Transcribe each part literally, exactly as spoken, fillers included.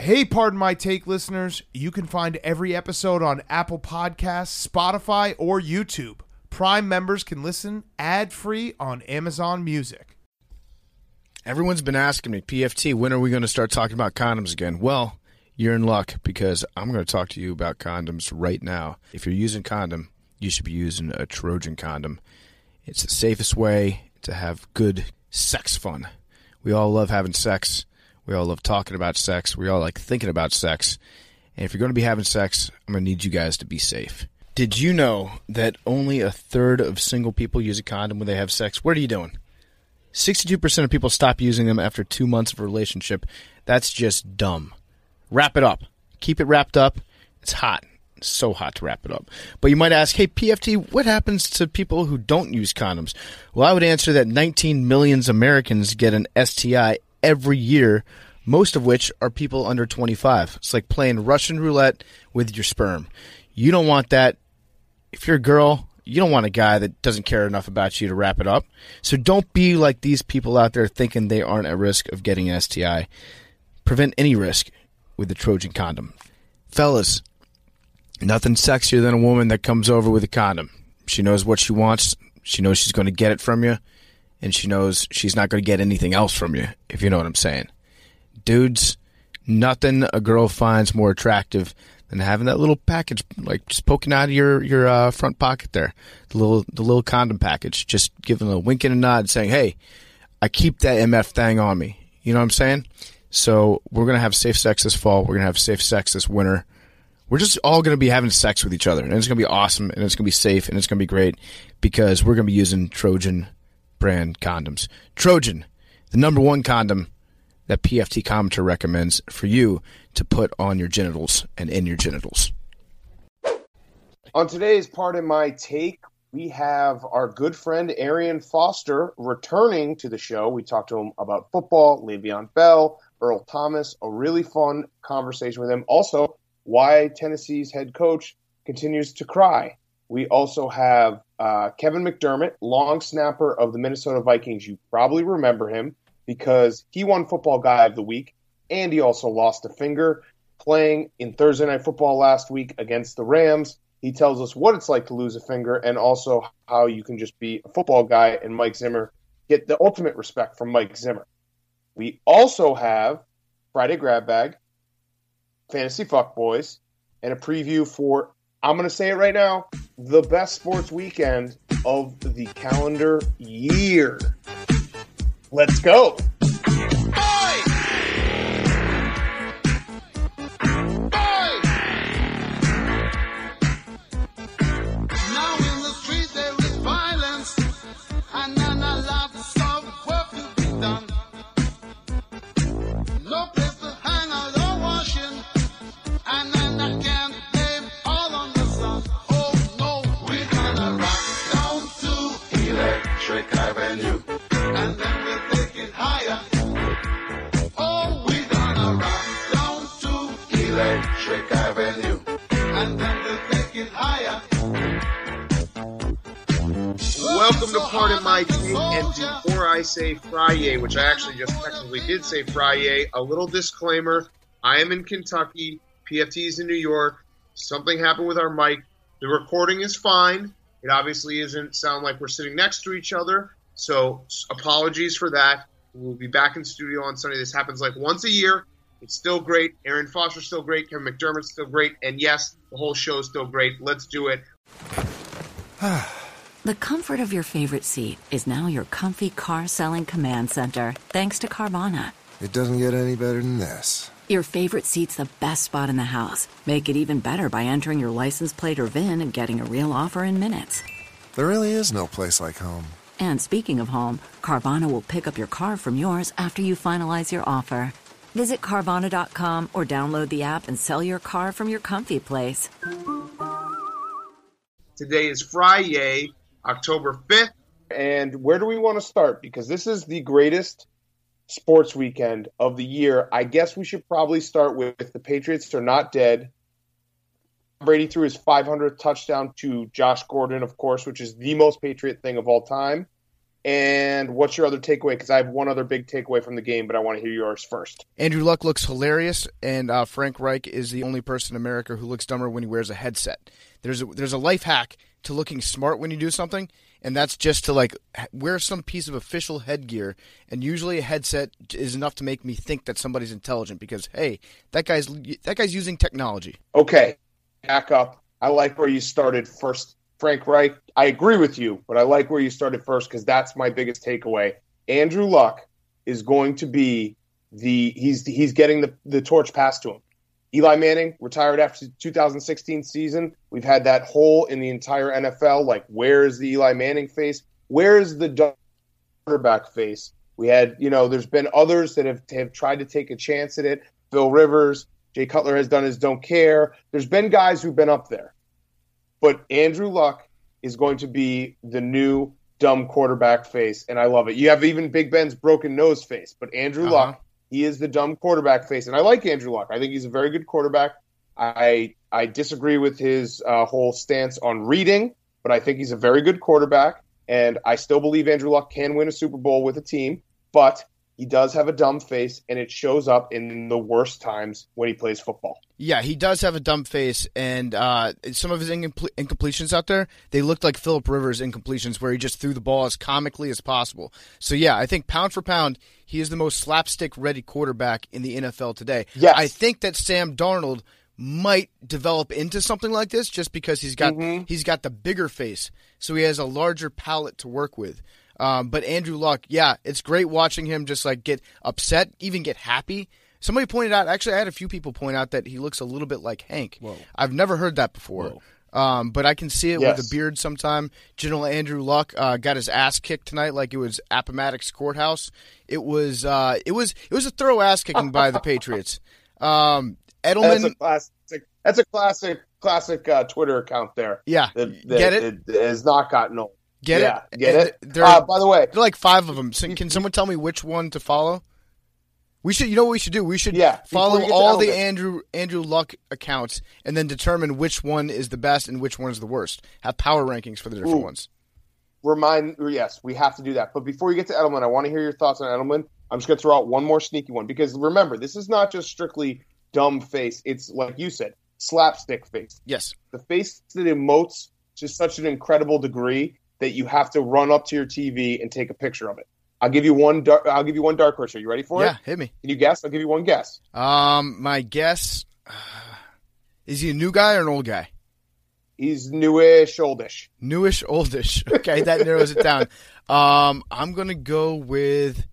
Hey, pardon my take, listeners. You can find every episode on Apple Podcasts, Spotify, or YouTube. Prime members can listen ad-free on Amazon Music. Everyone's been asking me, P F T, when are we going to start talking about condoms again? Well, you're in luck because I'm going to talk to you about condoms right now. If you're using condom, you should be using a Trojan condom. It's the safest way to have good sex fun. We all love having sex. We all love talking about sex. We all like thinking about sex. And if you're going to be having sex, I'm going to need you guys to be safe. Did you know that only a third of single people use a condom when they have sex? What are you doing? sixty-two percent of people stop using them after two months of a relationship. That's just dumb. Wrap it up. Keep it wrapped up. It's hot. It's so hot to wrap it up. But you might ask, hey, P F T, what happens to people who don't use condoms? Well, I would answer that nineteen million Americans get an S T I every year, most of which are people under twenty-five. It's like playing Russian roulette with your sperm. You don't want that. If you're a girl, you don't want a guy that doesn't care enough about you to wrap it up. So don't be like these people out there thinking they aren't at risk of getting an S T I. Prevent any risk with the Trojan condom. Fellas, nothing sexier than a woman that comes over with a condom. She knows what she wants. She knows she's going to get it from you. And she knows she's not going to get anything else from you, if you know what I'm saying. Dudes, nothing a girl finds more attractive than having that little package, like just poking out of your your uh, front pocket there, the little the little condom package, just giving a wink and a nod, saying, "Hey, I keep that M F thing on me." You know what I'm saying? So we're gonna have safe sex this fall. We're gonna have safe sex this winter. We're just all gonna be having sex with each other, and it's gonna be awesome, and it's gonna be safe, and it's gonna be great because we're gonna be using Trojan brand condoms. Trojan, the number one condom that P F T Commenter recommends for you to put on your genitals and in your genitals. On today's Pardon My Take, we have our good friend Arian Foster returning to the show. We talked to him about football, Le'Veon Bell, Earl Thomas, a really fun conversation with him. Also, why Tennessee's head coach continues to cry. We also have uh, Kevin McDermott, long snapper of the Minnesota Vikings. You probably remember him because he won Football Guy of the Week, and he also lost a finger playing in Thursday Night Football last week against the Rams. He tells us what it's like to lose a finger and also how you can just be a football guy and Mike Zimmer get the ultimate respect from Mike Zimmer. We also have Friday Grab Bag, Fantasy Fuckboys, and a preview for, I'm going to say it right now, the best sports weekend of the calendar year. Let's go. Welcome to Pardon My Take, and before I say Friday, which I actually just technically did say Friday, a little disclaimer. I am in Kentucky, P F T is in New York, something happened with our mic. The recording is fine. It obviously isn't sound like we're sitting next to each other, so apologies for that. We'll be back in studio on Sunday. This happens like once a year. It's still great. Arian Foster's still great. Kevin McDermott's still great. And yes, the whole show's still great. Let's do it. The comfort of your favorite seat is now your comfy car selling command center, thanks to Carvana. It doesn't get any better than this. Your favorite seat's the best spot in the house. Make it even better by entering your license plate or V I N and getting a real offer in minutes. There really is no place like home. And speaking of home, Carvana will pick up your car from yours after you finalize your offer. Visit Carvana dot com or download the app and sell your car from your comfy place. Today is Friday, October fifth. And where do we want to start? Because this is the greatest sports weekend of the year. I guess we should probably start with the Patriots are not dead. Brady threw his five hundredth touchdown to Josh Gordon, of course, which is the most Patriot thing of all time. And what's your other takeaway? Because I have one other big takeaway from the game, but I want to hear yours first. Andrew Luck looks hilarious, and uh, Frank Reich is the only person in America who looks dumber when he wears a headset. There's a, there's a life hack to looking smart when you do something, and that's just to like wear some piece of official headgear. And usually a headset is enough to make me think that somebody's intelligent because hey, that guy's that guy's using technology. Okay, back up. I like where you started first, Frank Reich. I agree with you, but I like where you started first because that's my biggest takeaway. Andrew Luck is going to be the he's he's getting the, the torch passed to him. Eli Manning retired after the two thousand sixteen season. We've had that hole in the entire N F L. Like, where is the Eli Manning face? Where is the quarterback face? We had, you know, there's been others that have, have tried to take a chance at it. Phil Rivers, Jay Cutler has done his don't care. There's been guys who've been up there. But Andrew Luck is going to be the new dumb quarterback face, and I love it. You have even Big Ben's broken nose face, but Andrew uh-huh. Luck, he is the dumb quarterback face, and I like Andrew Luck. I think he's a very good quarterback. I I disagree with his uh, whole stance on reading, but I think he's a very good quarterback, and I still believe Andrew Luck can win a Super Bowl with a team, but he does have a dumb face, and it shows up in the worst times when he plays football. Yeah, he does have a dumb face, and uh, some of his incomple- incompletions out there, they looked like Phillip Rivers incompletions where he just threw the ball as comically as possible. So, yeah, I think pound for pound, he is the most slapstick-ready quarterback in the N F L today. Yes. I think that Sam Darnold might develop into something like this just because he's got mm-hmm. he's got the bigger face, so he has a larger palette to work with. Um, but Andrew Luck, yeah, it's great watching him just like get upset, even get happy. Somebody pointed out, actually I had a few people point out that he looks a little bit like Hank. Whoa. I've never heard that before. Um, but I can see it yes. with a beard sometime. General Andrew Luck uh, got his ass kicked tonight like it was Appomattox Courthouse. It was uh, it was it was a thorough ass kicking by the Patriots. Um, Edelman, that's a classic. That's a classic classic uh, Twitter account there. Yeah, that, that, get it? it has not gotten old. Get yeah, it? Get and it? There, uh, by the way, there are like five of them. So can someone tell me which one to follow? We should, you know what we should do? We should yeah, follow all the Andrew Andrew Luck accounts and then determine which one is the best and which one is the worst. Have power rankings for the different Ooh. ones. Remind, yes, we have to do that. But before you get to Edelman, I want to hear your thoughts on Edelman. I'm just going to throw out one more sneaky one because remember, this is not just strictly dumb face. It's like you said, slapstick face. Yes, the face that emotes to such an incredible degree that you have to run up to your T V and take a picture of it. I'll give you one. Dark, I'll give you one dark horse. Are you ready for yeah, it? Yeah, hit me. Can you guess? I'll give you one guess. Um, my guess uh, is he a new guy or an old guy? He's newish, oldish. Newish, oldish. Okay, that narrows it down. Um, I'm gonna go with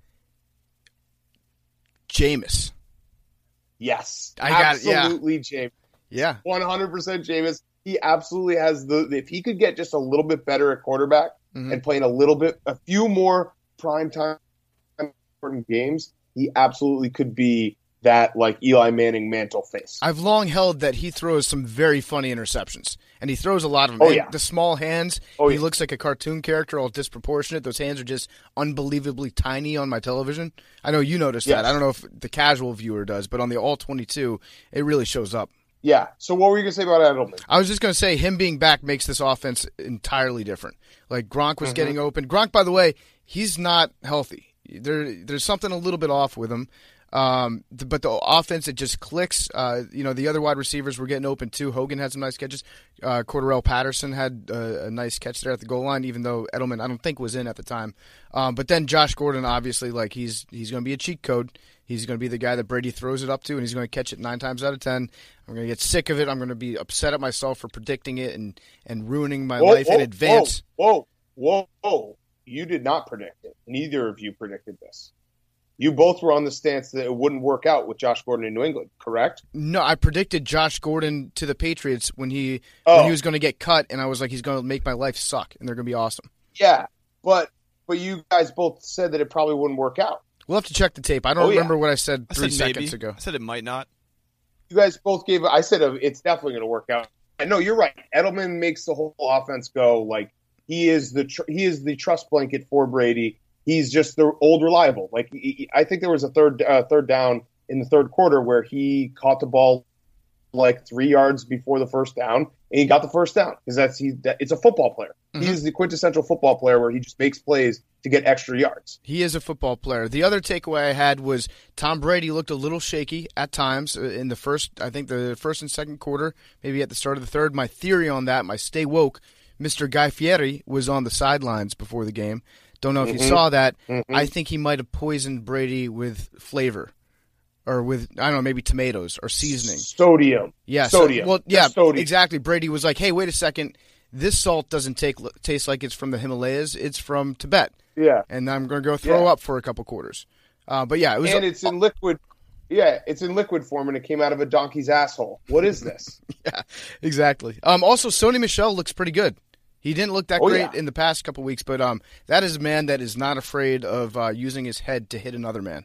Jameis. Yes, I got it. Yeah, absolutely, Jameis. Yeah, one hundred percent, Jameis. He absolutely has the. If he could get just a little bit better at quarterback. Mm-hmm. And playing a little bit, a few more primetime important games, he absolutely could be that like Eli Manning mantle face. I've long held that he throws some very funny interceptions, and he throws a lot of them. Oh, and yeah. The small hands, oh, he yeah. looks like a cartoon character, all disproportionate. Those hands are just unbelievably tiny on my television. I know you noticed yes. that. I don't know if the casual viewer does, but on the all twenty-two, it really shows up. Yeah. So what were you going to say about Edelman? I was just going to say him being back makes this offense entirely different. Like Gronk was mm-hmm. getting open. Gronk, by the way, he's not healthy. There, there's something a little bit off with him. Um, but the offense, it just clicks. Uh, you know, the other wide receivers were getting open too. Hogan had some nice catches. Uh, Cordarrelle Patterson had a, a nice catch there at the goal line, even though Edelman I don't think was in at the time. Um, but then Josh Gordon, obviously, like he's he's going to be a cheat code. He's going to be the guy that Brady throws it up to, and he's going to catch it nine times out of ten. I'm going to get sick of it. I'm going to be upset at myself for predicting it and, and ruining my whoa, life whoa, in advance. Whoa, whoa, whoa. You did not predict it. Neither of you predicted this. You both were on the stance that it wouldn't work out with Josh Gordon in New England, correct? No, I predicted Josh Gordon to the Patriots when he oh. when he was going to get cut, and I was like, he's going to make my life suck, and they're going to be awesome. Yeah, but but you guys both said that it probably wouldn't work out. We'll have to check the tape. I don't oh, remember yeah. what I said three I said seconds maybe. ago. I said it might not. You guys both gave – I said it's definitely going to work out. I know, you're right. Edelman makes the whole offense go like he is the tr- he is the trust blanket for Brady. He's just the old reliable. Like he, I think there was a third uh, third down in the third quarter where he caught the ball like three yards before the first down, and he got the first down because that's he. That, it's a football player. Mm-hmm. He's the quintessential football player where he just makes plays to get extra yards. He is a football player. The other takeaway I had was Tom Brady looked a little shaky at times in the first, I think the first and second quarter, maybe at the start of the third. My theory on that, my stay woke, Mister Guy Fieri was on the sidelines before the game. Don't know if Mm-hmm. you saw that. Mm-hmm. I think he might have poisoned Brady with flavor. Or with, I don't know, maybe tomatoes or seasoning. Sodium. Yeah, so- Sodium. well, yeah, Just sodium. exactly. Brady was like, hey, wait a second. This salt doesn't take, taste like it's from the Himalayas. It's from Tibet. Yeah. And I'm going to go throw Yeah. up for a couple quarters. Uh, but yeah, it was. And it's in liquid. Yeah, it's in liquid form, and it came out of a donkey's asshole. What is this? Yeah, exactly. Um, also, Sony Michel looks pretty good. He didn't look that Oh, great yeah. in the past couple weeks, but um, that is a man that is not afraid of uh, using his head to hit another man.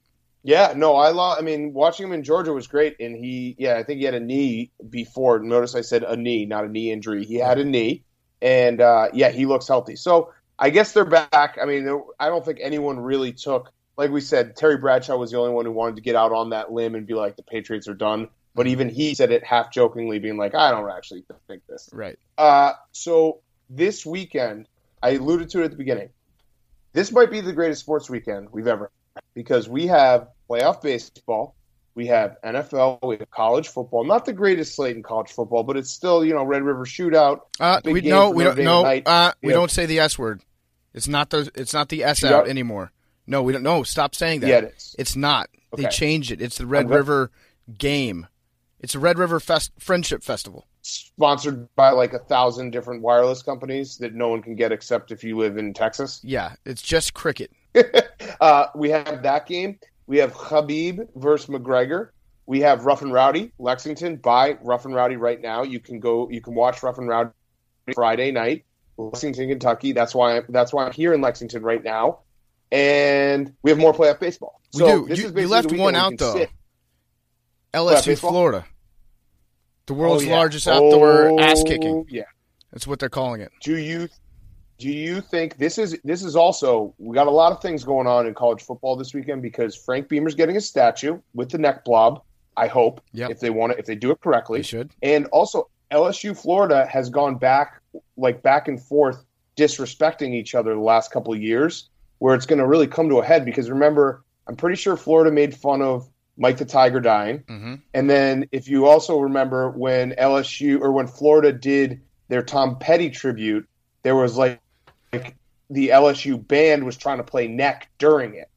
Yeah, no, I lo- I mean, watching him in Georgia was great, and he, yeah, I think he had a knee before. Notice I said a knee, not a knee injury. He had a knee, and uh, yeah, he looks healthy. So I guess they're back. I mean, there, I don't think anyone really took, like we said, Terry Bradshaw was the only one who wanted to get out on that limb and be like, the Patriots are done. But even he said it half jokingly, being like, I don't actually think this. Right. Uh, so this weekend, I alluded to it at the beginning. This might be the greatest sports weekend we've ever had because we have playoff baseball, we have N F L, we have college football. Not the greatest slate in college football, but it's still, you know, Red River Shootout. Uh, big we game no, for we Notre don't. Dame No, tonight. uh, we Yeah. don't say the S word. It's not the. It's not the S Shootout? out anymore. No, we don't. No, stop saying that. Yeah, it is. It's not. They Okay. changed it. It's the Red I'm go- River game. It's a Red River Fest- Friendship Festival. Sponsored by like a thousand different wireless companies that no one can get except if you live in Texas. Yeah, it's just cricket. uh, we have that game. We have Khabib versus McGregor. We have Rough and Rowdy, Lexington. Buy Rough and Rowdy right now. You can go. You can watch Rough and Rowdy Friday night, Lexington, Kentucky. That's why. That's why I'm here in Lexington right now. And we have more playoff baseball. We So do. this You- is you basically left the weekend one where we out, can though. sit. L S U, baseball? Florida, the world's Oh, yeah. largest outdoor Oh, ass kicking. Yeah. That's what they're calling it. Do you do you think this is this is also we got a lot of things going on in college football this weekend because Frank Beamer's getting a statue with the neck blob. I hope Yep. if they want it, if they do it correctly. They should. And also L S U Florida has gone back like back and forth disrespecting each other the last couple of years where it's going to really come to a head because remember, I'm pretty sure Florida made fun of Mike the Tiger dying. Mm-hmm. And then if you also remember when L S U or when Florida did their Tom Petty tribute, there was like, like the L S U band was trying to play neck during it.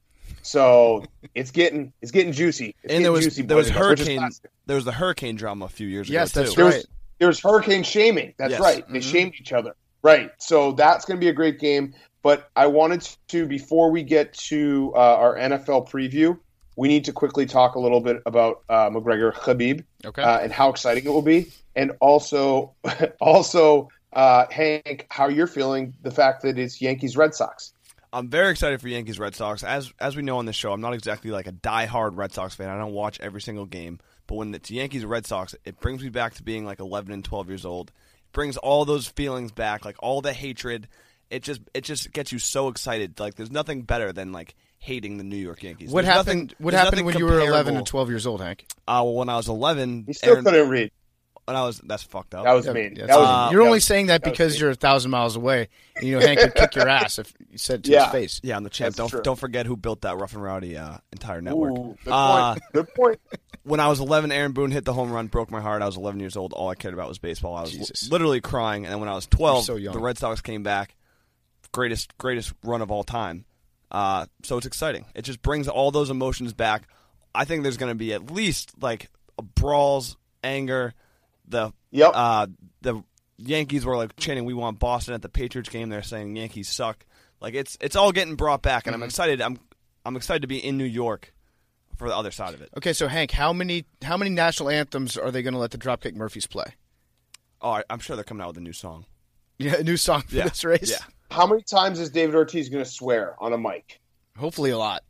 So it's getting it's getting juicy. It's And there getting was juicy, there was boys and girls, which is hurricane classic. there was the hurricane drama a few years Yes, ago that's too. There right. was, there was hurricane shaming. That's Yes. right. They Mhm. shamed each other. Right. So that's going to be a great game. But I wanted to, before we get to uh, our N F L preview, we need to quickly talk a little bit about uh, McGregor Khabib Okay. uh, and how exciting it will be. And also, also uh, Hank, how you're feeling the fact that it's Yankees Red Sox. I'm very excited for Yankees Red Sox. As as we know on this show, I'm not exactly like a diehard Red Sox fan. I don't watch every single game. But when it's Yankees Red Sox, it brings me back to being like eleven and twelve years old. It brings all those feelings back, like all the hatred. It just it just gets you so excited. Like there's nothing better than like hating the New York Yankees. what There's happened? nothing- what there's happened nothing when you were eleven comparable. and twelve years old, Hank? Uh, well, when I was eleven, He still Aaron, couldn't read. when I was that's fucked up. That was Yeah, mean. yeah, That was, uh, you're that only was- saying that that was because mean. you're a thousand miles away. And, you know, Hank would kick your ass if you said it to Yeah. his face. yeah, I'm the champ. That's Don't true. don't forget who built that Rough and Rowdy uh, entire network. Ooh, good Uh, point. Good point. When I was eleven, Aaron Boone hit the home run, broke my heart. I was eleven years old. All I cared about was baseball. I was Jesus. li- literally crying. And then when I was twelve, You're so young. the Red Sox came back. Greatest greatest run of all time. Uh, so it's exciting. It just brings all those emotions back. I think there's going to be at least like brawls, anger. The Yep. uh, the Yankees were like chanting, "We want Boston." At the Patriots game, they're saying Yankees suck. Like it's it's all getting brought back, and Mm-hmm. I'm excited. I'm I'm excited to be in New York for the other side of it. Okay, so Hank, how many how many national anthems are they going to let the Dropkick Murphys play? Oh, I, I'm sure they're coming out with a new song. Yeah, a new song for Yeah, this race. yeah. How many times is David Ortiz going to swear on a mic? Hopefully a lot.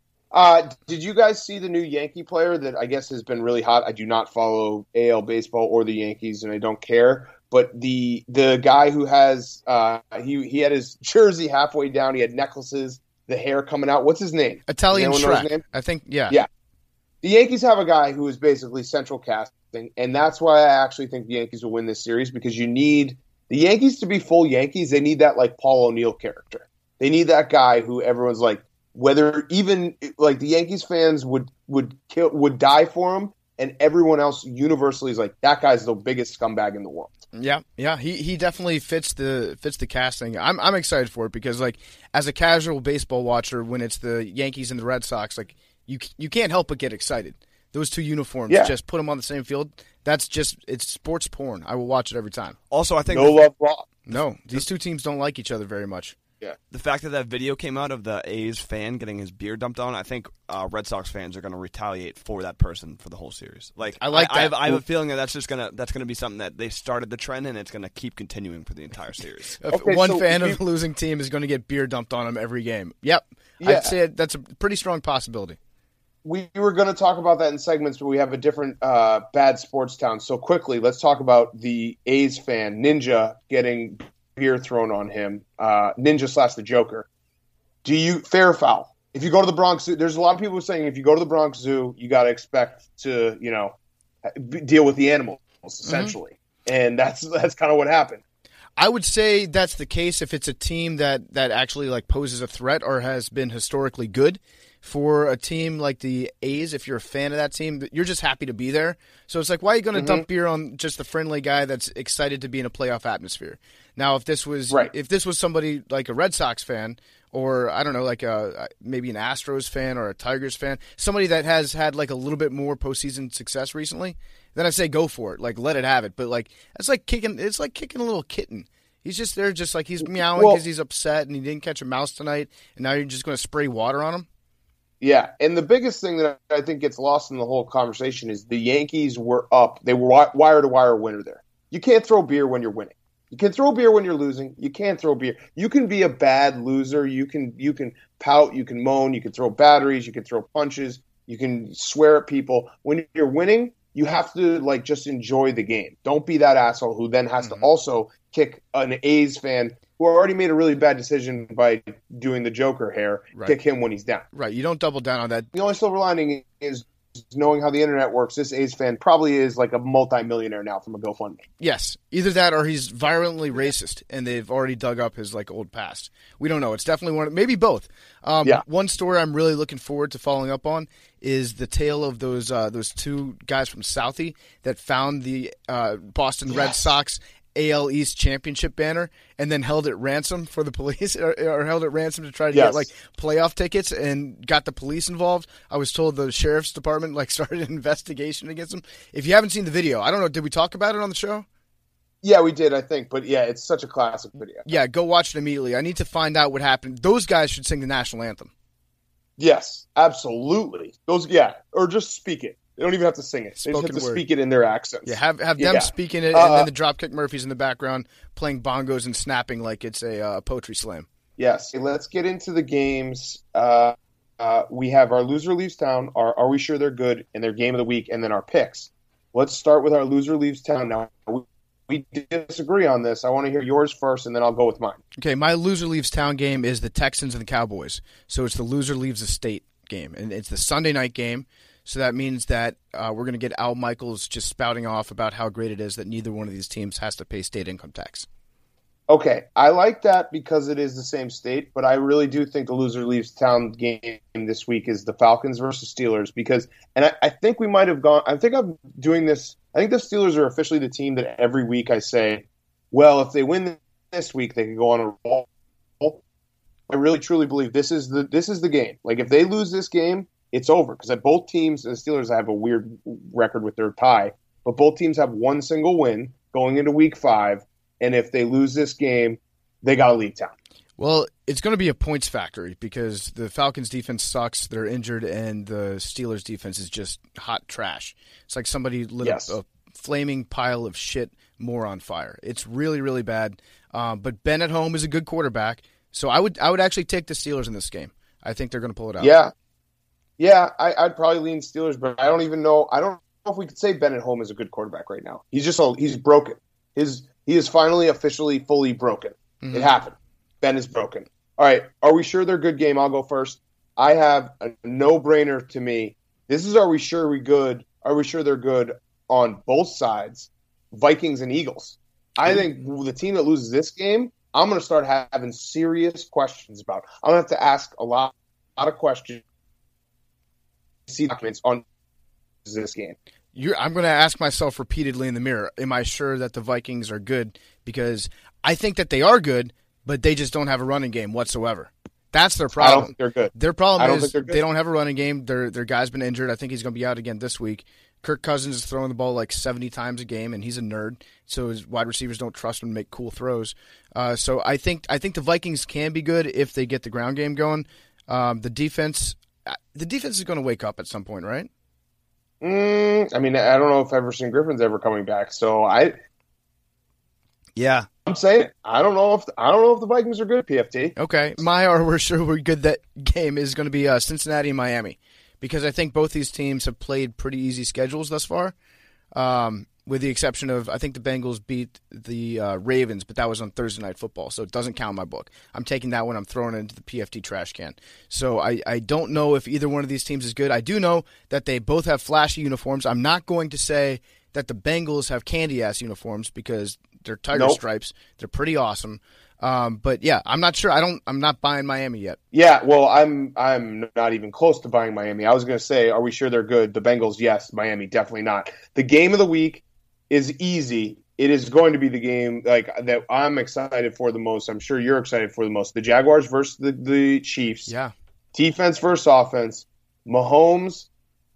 Uh, did you guys see the new Yankee player that I guess has been really hot? I do not follow A L baseball or the Yankees, and I don't care. But the the guy who has uh, he he had his jersey halfway down. He had necklaces, the hair coming out. What's his name? Italian Does anyone know his Shrek. name? I think. Yeah. Yeah. The Yankees have a guy who is basically central casting, and that's why I actually think the Yankees will win this series because you need the Yankees to be full Yankees. They need that like Paul O'Neill character. They need that guy who everyone's like, whether even like the Yankees fans would would kill would die for him, and everyone else universally is like, that guy's the biggest scumbag in the world. Yeah, yeah, he he definitely fits the fits the casting. I'm I'm excited for it because like as a casual baseball watcher, when it's the Yankees and the Red Sox, like you you can't help but get excited. Those two uniforms, Yeah. just put them on the same field. That's just it's sports porn. I will watch it every time. Also, I think No love lost. No, these two teams don't like each other very much. Yeah. the fact that that video came out of the A's fan getting his beer dumped on, I think uh, Red Sox fans are going to retaliate for that person for the whole series. Like, I like I, I, have, that. I have a feeling that that's just gonna that's gonna be something that they started the trend and it's gonna keep continuing for the entire series. If Okay, one so fan you- of the losing team is going to get beer dumped on him every game. Yep, Yeah. I'd say that's a pretty strong possibility. We were going to talk about that in segments, but we have a different uh, bad sports town. So quickly, let's talk about the A's fan, Ninja, getting beer thrown on him. Uh, Ninja slash the Joker. Do you fair or foul? If you go to the Bronx Zoo, there's a lot of people saying if you go to the Bronx Zoo, you got to expect to, you know, b- deal with the animals essentially, and that's that's kind of what happened. I would say that's the case if it's a team that, that actually like poses a threat or has been historically good. For a team like the A's, if you're a fan of that team, you're just happy to be there. So it's like, why are you going to Mm-hmm. dump beer on just the friendly guy that's excited to be in a playoff atmosphere? Now, if this was Right. if this was somebody like a Red Sox fan, or I don't know, like a maybe an Astros fan or a Tigers fan, somebody that has had like a little bit more postseason success recently, then I say go for it, like let it have it. But like it's like kicking, it's like kicking a little kitten. He's just there, just like he's meowing Well- because he's upset and he didn't catch a mouse tonight, and now you're just going to spray water on him. Yeah, and the biggest thing that I think gets lost in the whole conversation is the Yankees were up. They were wi- wire to wire winner there. You can't throw beer when you're winning. You can throw beer when you're losing. You can't throw beer. You can be a bad loser. You can you can pout. You can moan. You can throw batteries. You can throw punches. You can swear at people. When you're winning, you have to like just enjoy the game. Don't be that asshole who then has Mm-hmm. to also kick an A's fan who already made a really bad decision by doing the Joker hair. Right. Kick him when he's down. Right, you don't double down on that. The only silver lining is knowing how the internet works. This A's fan probably is like a multimillionaire now from a GoFundMe. Yes, either that or he's violently racist, and they've already dug up his like old past. We don't know. It's definitely one, maybe both. Um, Yeah. One story I'm really looking forward to following up on is the tale of those uh, those two guys from Southie that found the uh, Boston Red Yes. Sox A L East championship banner and then held it ransom for the police or, or held it ransom to try to Yes. get like playoff tickets and got the police involved. I was told the sheriff's department like started an investigation against them. If you haven't seen the video, I don't know, did we talk about it on the show? Yeah, we did, I think. But yeah, it's such a classic video. Yeah, go watch it immediately. I need to find out what happened. Those guys should sing the national anthem. Yes, absolutely. Those, yeah, or just speak it. They don't even have to sing it. They Spoken just have to word. speak it in their accents. Yeah, have have them Yeah. speaking it, and Uh, then the Dropkick Murphys in the background playing bongos and snapping like it's a uh, poetry slam. Yes. Let's get into the games. Uh, uh, we have our loser leaves town. Our, are we sure they're good? And their game of the week, and then our picks. Let's start with our loser leaves town. Now we, we disagree on this. I want to hear yours first, and then I'll go with mine. Okay, my loser leaves town game is the Texans and the Cowboys. So it's the loser leaves the state game, and it's the Sunday night game. So that means that uh, we're going to get Al Michaels just spouting off about how great it is that neither one of these teams has to pay state income tax. Okay, I like that because it is the same state, but I really do think the loser leaves town game this week is the Falcons versus Steelers because, and I, I think we might have gone, I think I'm doing this, I think the Steelers are officially the team that every week I say, well, if they win this week, they can go on a roll. I really truly believe this is the this is the game. Like if they lose this game, it's over because both teams, the Steelers have a weird record with their tie, but both teams have one single win going into week five. And if they lose this game, they got to leave town. Well, it's going to be a points factory because the Falcons' defense sucks. They're injured, and the Steelers' defense is just hot trash. It's like somebody lit Yes. a, a flaming pile of shit more on fire. It's really, really bad. Um, but Ben at home is a good quarterback, so I would I would actually take the Steelers in this game. I think they're going to pull it out. Yeah. Yeah, I, I'd probably lean Steelers, but I don't even know. I don't know if we could say Ben at home is a good quarterback right now. He's just, a, he's broken. His He is finally officially fully broken. Mm-hmm. It happened. Ben is broken. All right. Are we sure they're a good game? I'll go first. I have a no-brainer to me. This is are we sure we good? Are we sure they're good on both sides? Vikings and Eagles. I think the team that loses this game, I'm going to start having serious questions about. I'm going to have to ask a lot, a lot of questions. See documents on this game. You're, I'm going to ask myself repeatedly in the mirror, am I sure that the Vikings are good? Because I think that they are good, but they just don't have a running game whatsoever. That's their problem. I don't think they're good. Their problem I don't is think they're good. they don't have a running game. Their their guy's been injured. I think he's going to be out again this week. Kirk Cousins is throwing the ball like seventy times a game, and he's a nerd, so his wide receivers don't trust him to make cool throws. Uh, so I think I think the Vikings can be good if they get the ground game going. Um, the defense, the defense is going to wake up at some point, right? Mm, I mean, I don't know if Everson Griffin's ever coming back, so I. Yeah, I'm saying I don't know if I don't know if the Vikings are good. P F T. Okay, my or we're sure we're good. That game is going to be uh, Cincinnati and Miami, because I think both these teams have played pretty easy schedules thus far, um, with the exception of I think the Bengals beat the uh, Ravens, but that was on Thursday Night Football, so it doesn't count in my book. I'm taking that one. I'm throwing it into the P F T trash can. So I, I don't know if either one of these teams is good. I do know that they both have flashy uniforms. I'm not going to say that the Bengals have candy-ass uniforms because they're tiger Nope. stripes. They're pretty awesome. Um, but yeah, I'm not sure. I don't. I'm not buying Miami yet. Yeah, well, I'm I'm not even close to buying Miami. I was going to say, are we sure they're good? The Bengals, yes. Miami, definitely not. The game of the week is easy. It is going to be the game like that I'm excited for the most. I'm sure you're excited for the most. The Jaguars versus the, the Chiefs. Yeah. Defense versus offense. Mahomes.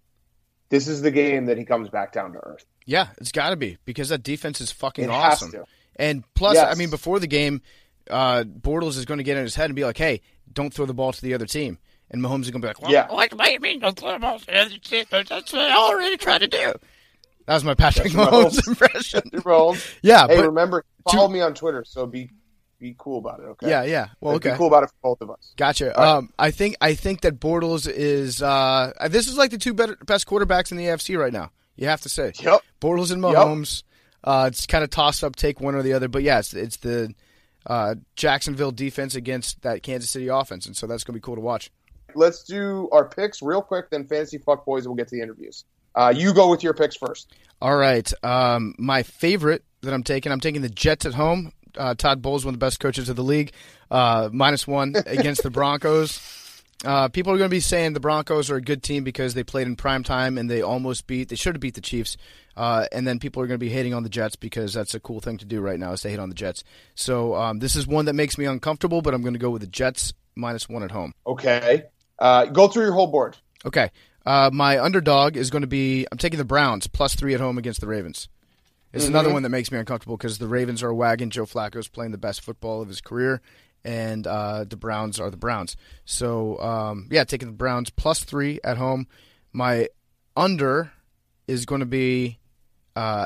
This is the game that he comes back down to earth. Yeah, it's got to be because that defense is fucking It has awesome. to. And plus, Yes. I mean, before the game, uh, Bortles is going to get in his head and be like, "Hey, don't throw the ball to the other team." And Mahomes is going to be like, well, Yeah. what do you mean don't throw the ball to the other team? That's what I already tried to do." That was my Patrick That's Mahomes Mahomes. impression. Mahomes. Yeah, Hey, but remember, follow me on Twitter, so be be cool about it, okay? yeah, yeah. Well, Like, okay. Be cool about it for both of us. Gotcha. All right. Um, I think I think that Bortles is uh, this is like the two better, best quarterbacks in the A F C right now. You have to say. Yep. Bortles and Mahomes. Uh, it's kind of tossed up, take one or the other. But yeah, it's, it's the uh, Jacksonville defense against that Kansas City offense, and so that's going to be cool to watch. Let's do our picks real quick, then Fantasy Fuck Boys, and we'll get to the interviews. Uh, you go with your picks first. All right. Um, my favorite that I'm taking, I'm taking the Jets at home. Uh, Todd Bowles, one of the best coaches of the league, uh, minus one against the Broncos. Uh, people are going to be saying the Broncos are a good team because they played in prime time and they almost beat, they should have beat the Chiefs. Uh, and then people are going to be hating on the Jets because that's a cool thing to do right now is to hate on the Jets. So um, this is one that makes me uncomfortable, but I'm going to go with the Jets minus one at home. Okay. Uh, go through your whole board. Okay. Uh, my underdog is going to be, I'm taking the Browns plus three at home against the Ravens. It's Mm-hmm. another one that makes me uncomfortable because the Ravens are a wagon. Joe Flacco's playing the best football of his career, and uh, the Browns are the Browns. So, um, yeah, taking the Browns plus three at home. My under is going to be, uh,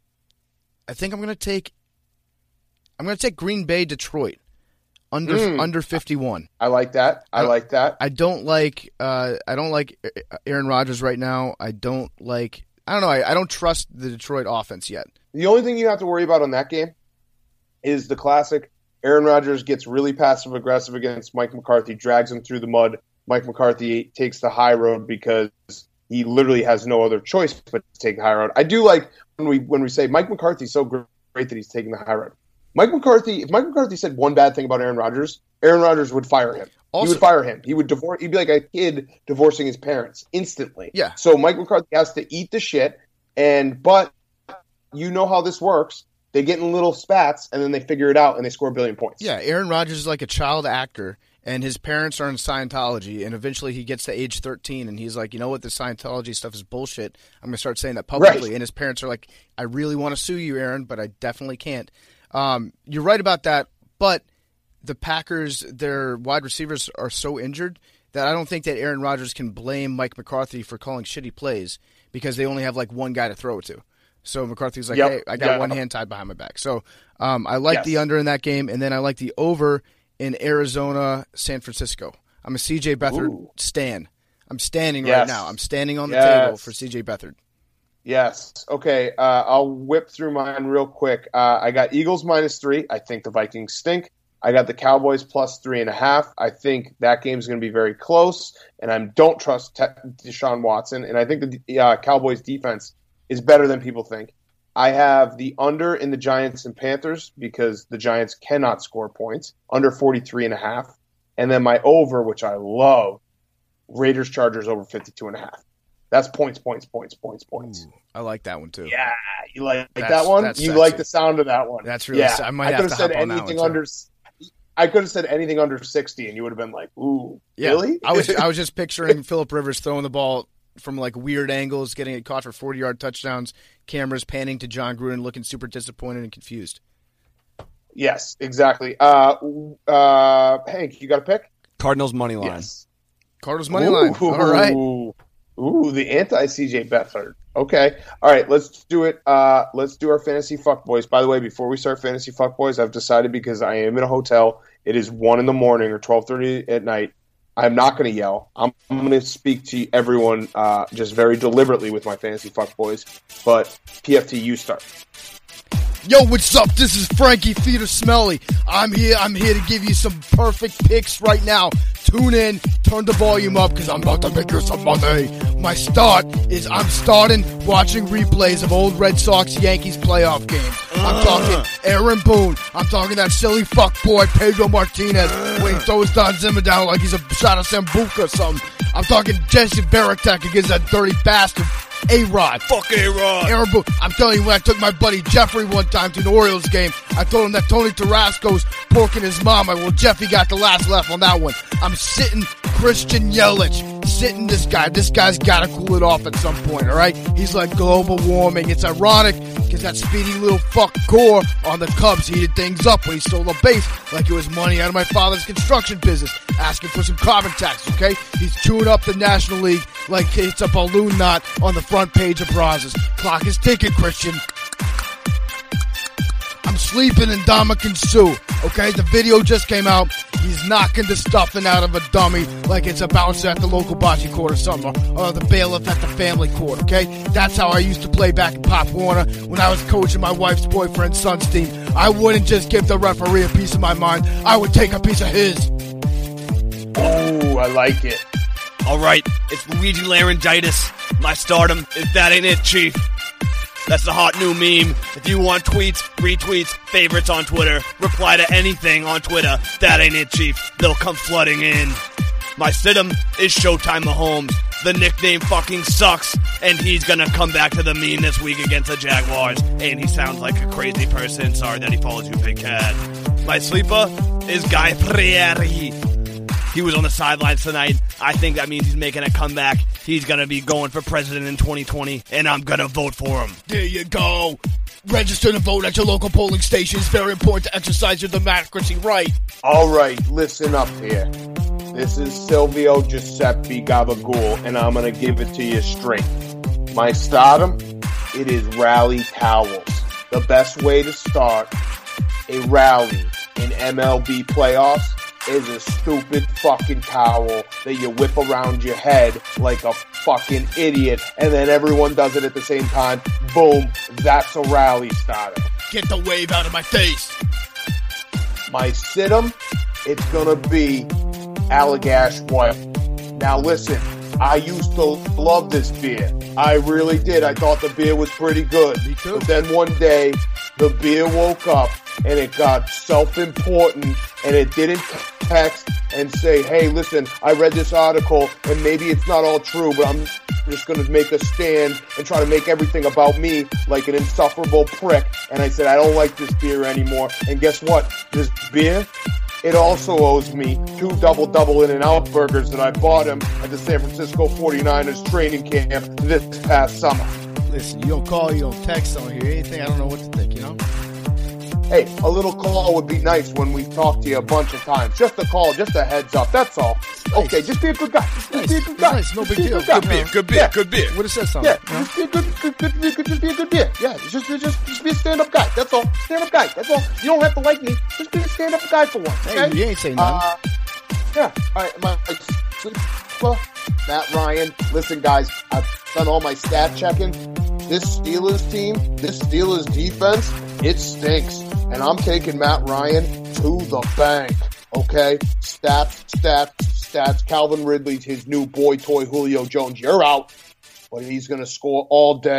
I think I'm going to take, I'm going to take Green Bay, Detroit, under Mm. under fifty-one. I like that. I Uh, like that. I don't like, uh, I don't like Aaron Rodgers right now. I don't like. I don't know. I, I don't trust the Detroit offense yet. The only thing you have to worry about on that game is the classic Aaron Rodgers gets really passive-aggressive against Mike McCarthy, drags him through the mud. Mike McCarthy takes the high road because he literally has no other choice but to take the high road. I do like when we when we say Mike McCarthy's so great that he's taking the high road. Mike McCarthy, if Mike McCarthy said one bad thing about Aaron Rodgers, Aaron Rodgers would fire him. Also- he would fire him. He would divorce. He'd be like a kid divorcing his parents instantly. Yeah. So Mike McCarthy has to eat the shit, and but you know how this works. They get in little spats, and then they figure it out, and they score a billion points. Yeah, Aaron Rodgers is like a child actor, and his parents are in Scientology, and eventually he gets to age thirteen, and he's like, you know what, this Scientology stuff is bullshit. I'm going to start saying that publicly. Right. And his parents are like, I really want to sue you, Aaron, but I definitely can't. Um, you're right about that, but the Packers, their wide receivers are so injured that I don't think that Aaron Rodgers can blame Mike McCarthy for calling shitty plays because they only have like one guy to throw it to. So McCarthy's like, Yep. hey, I got Yeah. one hand tied behind my back. So um, I like Yes. the under in that game, and then I like the over in Arizona, San Francisco. I'm a C J Beathard Ooh. stan. I'm standing right Yes. now. I'm standing on the Yes. table for C J Beathard. Yes. Okay. Uh, I'll whip through mine real quick. Uh, I got Eagles minus three. I think the Vikings stink. I got the Cowboys plus three and a half. I think that game's going to be very close, and I don't trust Te- Deshaun Watson. And I think the uh, Cowboys defense is better than people think. I have the under in the Giants and Panthers because the Giants cannot score points, under forty-three and a half. And then my over, which I love, Raiders Chargers over fifty-two and a half. That's points, points, points, points, points. Ooh, I like that one too. Yeah, you like That's- that one? that's You sexy. like the sound of that one? That's really. yeah. I might I have could to have said hop on that anything one too. under. I could have said anything under sixty, and you would have been like, "Ooh, Yeah, really?" I was I was just picturing Phillip Rivers throwing the ball from like weird angles, getting it caught for forty-yard touchdowns, cameras panning to John Gruden looking super disappointed and confused. Yes, exactly. Uh, uh, Hank, you got a pick? Cardinals money line. Yes. Cardinals money line. Ooh, All right. Ooh, the anti-C J Beathard. Okay. All right, let's do it. Uh, let's do our fantasy fuckboys. By the way, before we start fantasy fuckboys, I've decided because I am in a hotel, it is one in the morning or twelve thirty at night. I'm not going to yell. I'm, I'm going to speak to everyone uh, just very deliberately with my fantasy fuckboys. But P F T, you start. Yo, what's up? This is Frankie Feeder Smelly. I'm here. I'm here to give you some perfect picks right now. Tune in, turn the volume up, because I'm about to make you some money. My start is I'm starting watching replays of old Red Sox Yankees playoff games. I'm talking Aaron Boone. I'm talking that silly fuck boy Pedro Martinez when he throws Don Zimmer down like he's a shot of Sambuca or something. I'm talking Jesse Veritek against that dirty bastard A-Rod. Fuck A-Rod. Aaron Boone. I'm telling you, when I took my buddy Jeffrey one time to an Orioles game, I told him that Tony Tarasco's porking his mama. Well, Jeffy got the last laugh on that one. I'm sitting Christian Yelich. Sitting this guy. This guy's got to cool it off at some point, all right? He's like global warming. It's ironic because that speedy little fuck Gore on the Cubs heated things up when he stole a base like it was money out of my father's construction business, asking for some carbon tax, okay? He's chewing up the National League like it's a balloon knot on the front page of Brazos. Clock is ticking, Christian. I'm sleeping in Dominican Sue, okay? The video just came out. He's knocking the stuffing out of a dummy like it's a bouncer at the local bocce court or something, or the bailiff at the family court, okay? That's how I used to play back in Pop Warner when I was coaching my wife's boyfriend's son's team. I wouldn't just give the referee a piece of my mind. I would take a piece of his. Ooh, I like it. All right, it's Luigi Laryngitis. My stardom is That Ain't It, Chief. That's the hot new meme. If you want tweets, retweets, favorites on Twitter, reply to anything on Twitter, That Ain't It, Chief. They'll come flooding in. My situm is Showtime Mahomes. The nickname fucking sucks, and he's gonna come back to the meme this week against the Jaguars. And he sounds like a crazy person. Sorry that he follows you, big cat. My sleeper is Guy Fieri. He was on the sidelines tonight. I think that means he's making a comeback. He's going to be going for president in twenty twenty, and I'm going to vote for him. There you go. Register to vote at your local polling station. It's very important to exercise your democracy right. All right, listen up here. This is Silvio Giuseppe Gabagool, and I'm going to give it to you straight. My stardom, it is rally towels. The best way to start a rally in M L B playoffs is a stupid fucking towel that you whip around your head like a fucking idiot, and then everyone does it at the same time. Boom, that's a rally starter. Get the wave out of my face. My situm, it's gonna be Allagash White. Now listen, I used to love this beer. I really did. I thought the beer was pretty good. Me too. But then one day, the beer woke up and it got self-important and it didn't text and say, hey, listen, I read this article and maybe it's not all true, but I'm just going to make a stand and try to make everything about me like an insufferable prick. And I said, I don't like this beer anymore. And guess what? This beer, it also owes me two double-double In-N-Out burgers that I bought him at the San Francisco forty-niners training camp this past summer. Listen, you don't call, you don't text, I don't hear anything. I don't know what to think, you know? Hey, a little call would be nice when we talk to you a bunch of times. Just a call, just a heads up, that's all. Nice. Okay, just be a good guy. Just Nice. be a good It's guy. nice, no Just big be a deal. Good, guy. Good beer, good beer, Yeah. good beer. Would have said something. Yeah, just be a good, good, good, good, good, just be a good beer. Yeah, just, just, just be a stand-up guy. That's all. Stand-up guy. That's all. You don't have to like me. Just be a stand-up guy for once. Okay? Hey, you ain't saying nothing. Uh, yeah. All right. My, my sleeper, Matt Ryan. Listen, guys, I've done all my stat checking. This Steelers team, this Steelers defense, it stinks. And I'm taking Matt Ryan to the bank. Okay? Stats, stats, stats. Calvin Ridley's his new boy toy, Julio Jones. You're out. But he's going to score all day.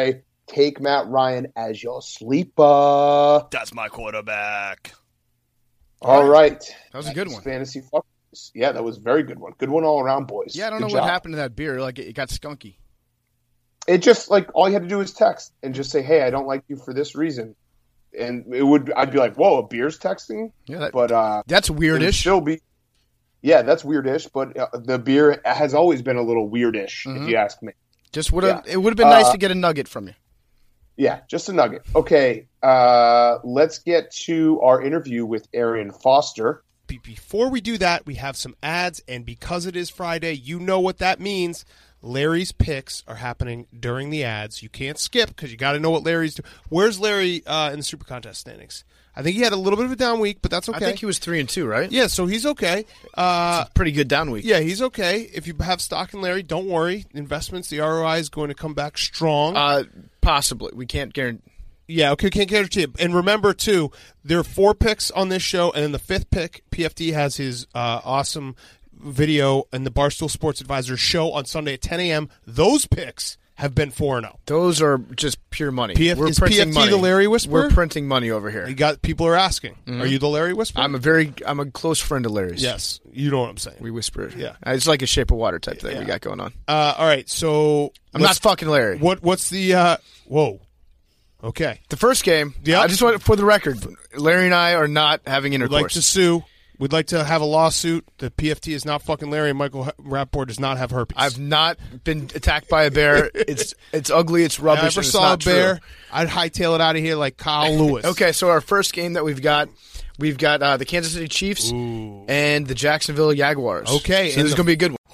take Matt Ryan as your sleeper. That's my quarterback. All right. That was a good one. Fantasy fuck. Yeah, that was a very good one. Good one all around, boys. Yeah, I don't Good know job. what happened to that beer. Like, it got skunky. It just, like, all you had to do was text and just say, hey, I don't like you for this reason. And it would, I'd be like, whoa, a beer's texting? Yeah, that, But uh, that's it would weirdish. still be, yeah, that's weirdish, but uh, the beer has always been a little weirdish, Mhm. if you ask me. Just would have. Yeah. It would have been nice Uh, to get a nugget from you. Yeah, just a nugget. Okay, uh, let's get to our interview with Arian Foster. Be- Before we do that, we have some ads, and because it is Friday, you know what that means. Larry's picks are happening during the ads. You can't skip because you got to know what Larry's doing. Where's Larry uh, in the Super Contest standings? I think he had a little bit of a down week, but that's okay. I think he was three and two, right? yeah, so he's okay. Uh, Pretty good down week. yeah, he's okay. If you have stock in Larry, don't worry. Investments, the R O I is going to come back strong. Uh, possibly. We can't guarantee. Yeah, okay, can't guarantee it. And remember, too, there are four picks on this show, and then the fifth pick, P F D has his uh, awesome video in the Barstool Sports Advisor show on Sunday at ten a.m. Those picks have been four and oh. Those are just pure money. P F- We're is printing P F T money. the Larry Whisperer? We're printing money over here. You got people are asking, are you the Larry Whisperer? I'm a very. I'm a close friend of Larry's. yes, you know what I'm saying. We whisper. Yeah. Uh, It's like a Shape of Water type thing Yeah. we got going on. Uh, all right, so I'm not let's- fucking Larry. What what's the uh, whoa? Okay, The first game. Yep. I just want for the record, Larry and I are not having we'd intercourse. like to sue. We'd like to have a lawsuit. The P F T is not fucking Larry, and Michael Rapport does not have herpes. I've not been attacked by a bear. It's it's ugly. It's If rubbish. I and ever it's saw a not true. bear, I'd hightail it out of here like Kyle Lewis. Okay, so our first game that we've got, we've got uh, the Kansas City Chiefs and the Jacksonville Jaguars. Okay, so and this is the- going to be a good one.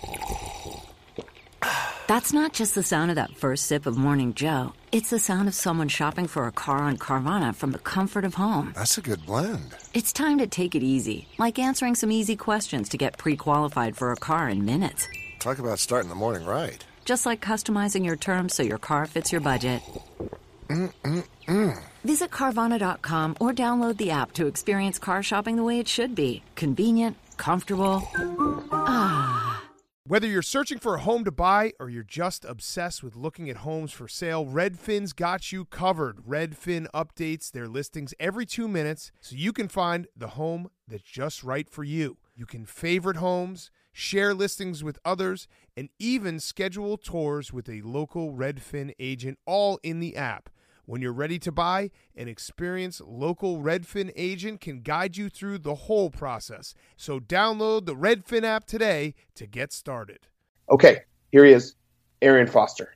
That's not just the sound of that first sip of Morning Joe. It's the sound of someone shopping for a car on Carvana from the comfort of home. That's a good blend. It's time to take it easy, like answering some easy questions to get pre-qualified for a car in minutes. Talk about starting the morning right. Just like customizing your terms so your car fits your budget. Mm-mm-mm. Visit Carvana dot com or download the app to experience car shopping the way it should be. Convenient, comfortable. Whether you're searching for a home to buy or you're just obsessed with looking at homes for sale, Redfin's got you covered. Redfin updates their listings every two minutes so you can find the home that's just right for you. You can favorite homes, share listings with others, and even schedule tours with a local Redfin agent, all in the app. When you're ready to buy, an experienced local Redfin agent can guide you through the whole process. So download the Redfin app today to get started. Okay, here he is, Arian Foster.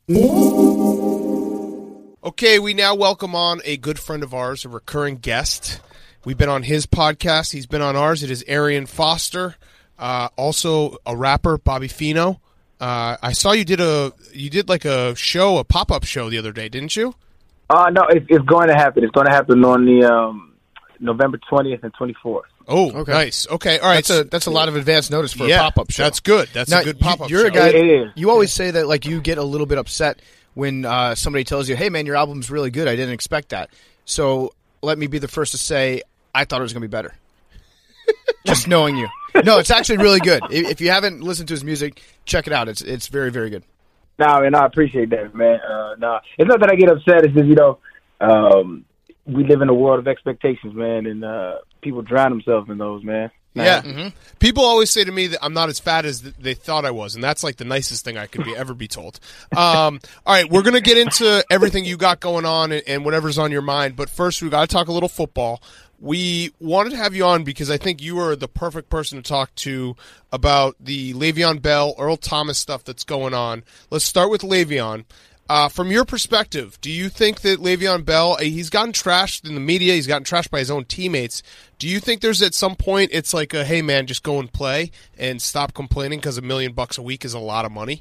Okay, we now welcome on a good friend of ours, a recurring guest. We've been on his podcast. He's been on ours. It is Arian Foster, uh, also a rapper, Bobby Fino. Uh, I saw you did a you did like a show, a pop up show the other day, didn't you? Uh, no, it, it's going to happen. It's going to happen on the um, November twentieth and twenty-fourth. Oh, Okay. nice. Okay, all right. That's a that's a lot of advance notice for yeah, a pop up show. That's good. That's Now, a good you- pop up. You're show. a guy. It is. You always say that like you get a little bit upset when uh, somebody tells you, "Hey, man, your album's really good. I didn't expect that." So let me be the first to say I thought it was going to be better. Just knowing you. No, it's actually really good. If if you haven't listened to his music, check it out. It's it's very very good. Nah, man, I appreciate that, man. Uh, nah, it's not that I get upset. It's just, you know, um, we live in a world of expectations, man, and uh, people drown themselves in those, man. Nah. Yeah. People always say to me that I'm not as fat as th- they thought I was, and that's like the nicest thing I could be ever be told. Um, all right, we're going to get into everything you got going on and, and whatever's on your mind, but first we got to talk a little football. We wanted to have you on because I think you are the perfect person to talk to about the Le'Veon Bell, Earl Thomas stuff that's going on. Let's start with Le'Veon. Uh, from your perspective, do you think that Le'Veon Bell, he's gotten trashed in the media, he's gotten trashed by his own teammates. Do you think there's at some point it's like, a, hey, man, just go and play and stop complaining because a million bucks a week is a lot of money?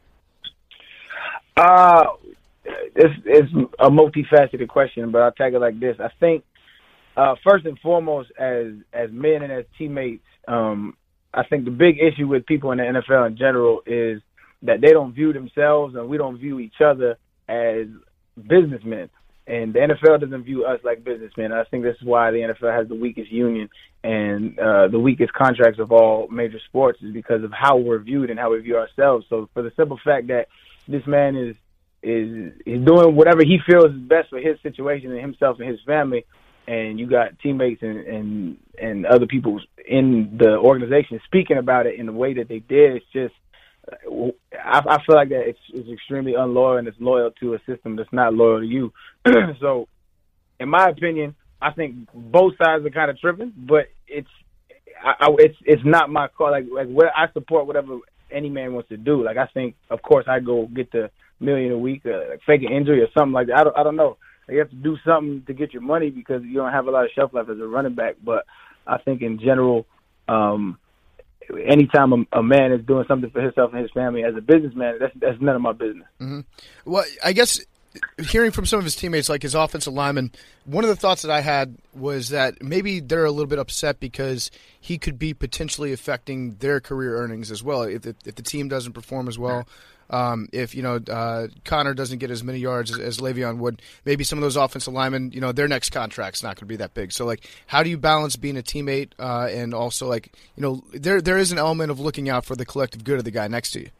Uh, it's, it's a multifaceted question, but I'll tag it like this. I think, uh, first and foremost, as as men and as teammates, um, I think the big issue with people in the N F L in general is that they don't view themselves and we don't view each other as businessmen. And the N F L doesn't view us like businessmen. I think this is why the N F L has the weakest union and uh, the weakest contracts of all major sports is because of how we're viewed and how we view ourselves. So for the simple fact that this man is is is doing whatever he feels is best for his situation and himself and his family. And you got teammates and, and, and other people in the organization speaking about it in the way that they did. It's just, I, I feel like that it's, it's extremely unloyal, and it's loyal to a system that's not loyal to you. So, in my opinion, I think both sides are kind of tripping, but it's, I, I, it's, it's not my call. Like, like what I support whatever any man wants to do. Like, I think, of course, I go get the million a week, uh, like fake an injury or something like that. I don't, I don't know. You have to do something to get your money because you don't have a lot of shelf life as a running back. But I think in general, um, anytime a, a man is doing something for himself and his family as a businessman, that's that's none of my business. Mm-hmm. Well, I guess hearing from some of his teammates, like his offensive linemen, one of the thoughts that I had was that maybe they're a little bit upset because he could be potentially affecting their career earnings as well if the, if the team doesn't perform as well. Um, if, you know, uh, Connor doesn't get as many yards as, as Le'Veon would, maybe some of those offensive linemen, you know, their next contract's not going to be that big. So, like, how do you balance being a teammate uh, and also, like, you know, there there is an element of looking out for the collective good of the guy next to you?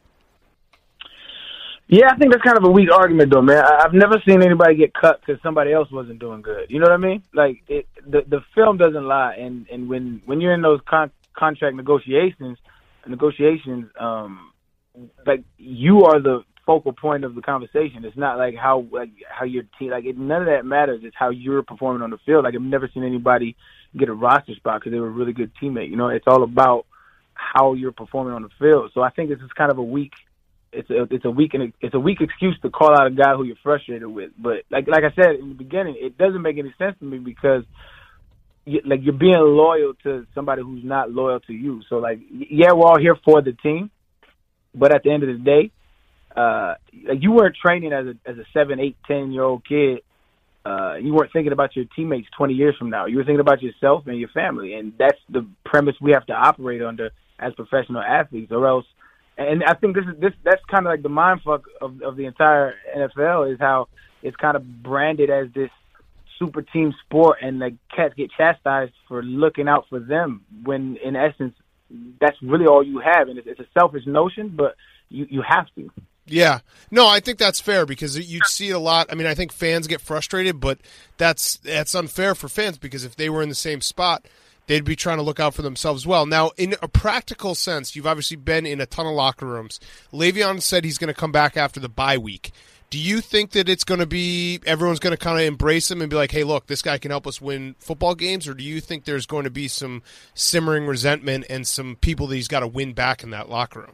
Yeah, I think that's kind of a weak argument, though, man. I, I've never seen anybody get cut because somebody else wasn't doing good. You know what I mean? Like, it, the the film doesn't lie, and, and when, when you're in those con- contract negotiations, negotiations, um, like you are the focal point of the conversation. It's not like how like how your team like it, none of that matters. It's how you're performing on the field. Like I've never seen anybody get a roster spot because they were a really good teammate. You know, it's all about how you're performing on the field. So I think this is kind of a weak. It's a it's a weak it's a weak excuse to call out a guy who you're frustrated with. But like like I said in the beginning, it doesn't make any sense to me because you, like you're being loyal to somebody who's not loyal to you. So like yeah, we're all here for the team. But at the end of the day, uh, like you weren't training as a as a seven, eight, ten year old kid. Uh, you weren't thinking about your teammates twenty years from now. You were thinking about yourself and your family, and that's the premise we have to operate under as professional athletes, or else. And I think this is this that's kind of like the mindfuck of of the entire N F L is how it's kind of branded as this super team sport, and like cats get chastised for looking out for them when in essence. That's really all you have, and it's, it's a selfish notion, but you, you have to. Yeah. No, I think that's fair because you'd see it a lot. I mean, I think fans get frustrated, but that's that's unfair for fans because if they were in the same spot, they'd be trying to look out for themselves as well. Now, in a practical sense, you've obviously been in a ton of locker rooms. Le'Veon said he's going to come back after the bye week. Do you think that it's going to be everyone's going to kind of embrace him and be like, hey, look, this guy can help us win football games? Or do you think there's going to be some simmering resentment and some people that he's got to win back in that locker room?